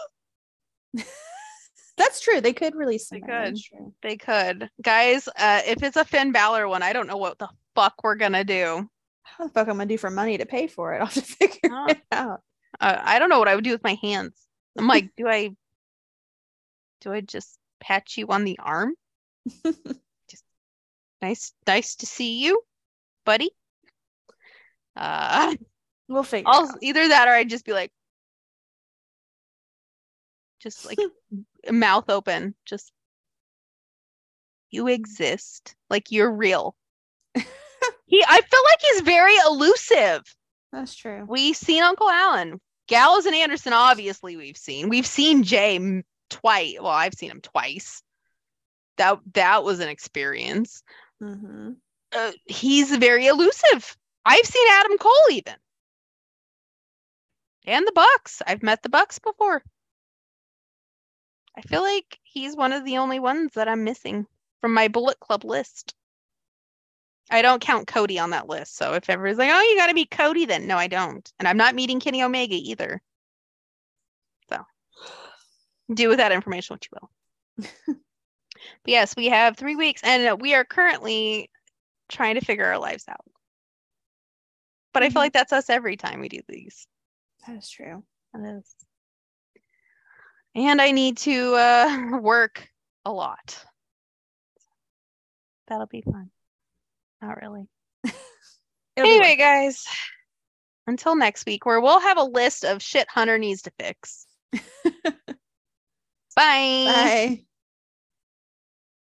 that's true. They could release some. They could. Guys, if it's a Finn Balor one, I don't know what the fuck we're gonna do. How the fuck I'm gonna do for money to pay for it? I'll have to figure it out. I don't know what I would do with my hands. I'm like, do I just pat you on the arm? Just nice to see you, buddy. We'll figure it out. Either that or I'd just be like, just like mouth open. Just you exist. Like you're real. I feel like he's very elusive. That's true. We've seen Uncle Alan. Gallows and Anderson, obviously, we've seen. We've seen Jay twice. Well, I've seen him twice. That was an experience. Mm-hmm. He's very elusive. I've seen Adam Cole even. And the Bucks. I've met the Bucks before. I feel like he's one of the only ones that I'm missing from my Bullet Club list. I don't count Cody on that list. So if everybody's like, oh, you got to meet Cody, then no, I don't. And I'm not meeting Kenny Omega either. So do with that information what you will. But yes, we have 3 weeks and we are currently trying to figure our lives out. But I feel like that's us every time we do these. That is true. That is. And I need to work a lot. That'll be fun. Not really. Anyway, guys, until next week, where we'll have a list of shit Hunter needs to fix. Bye. Bye.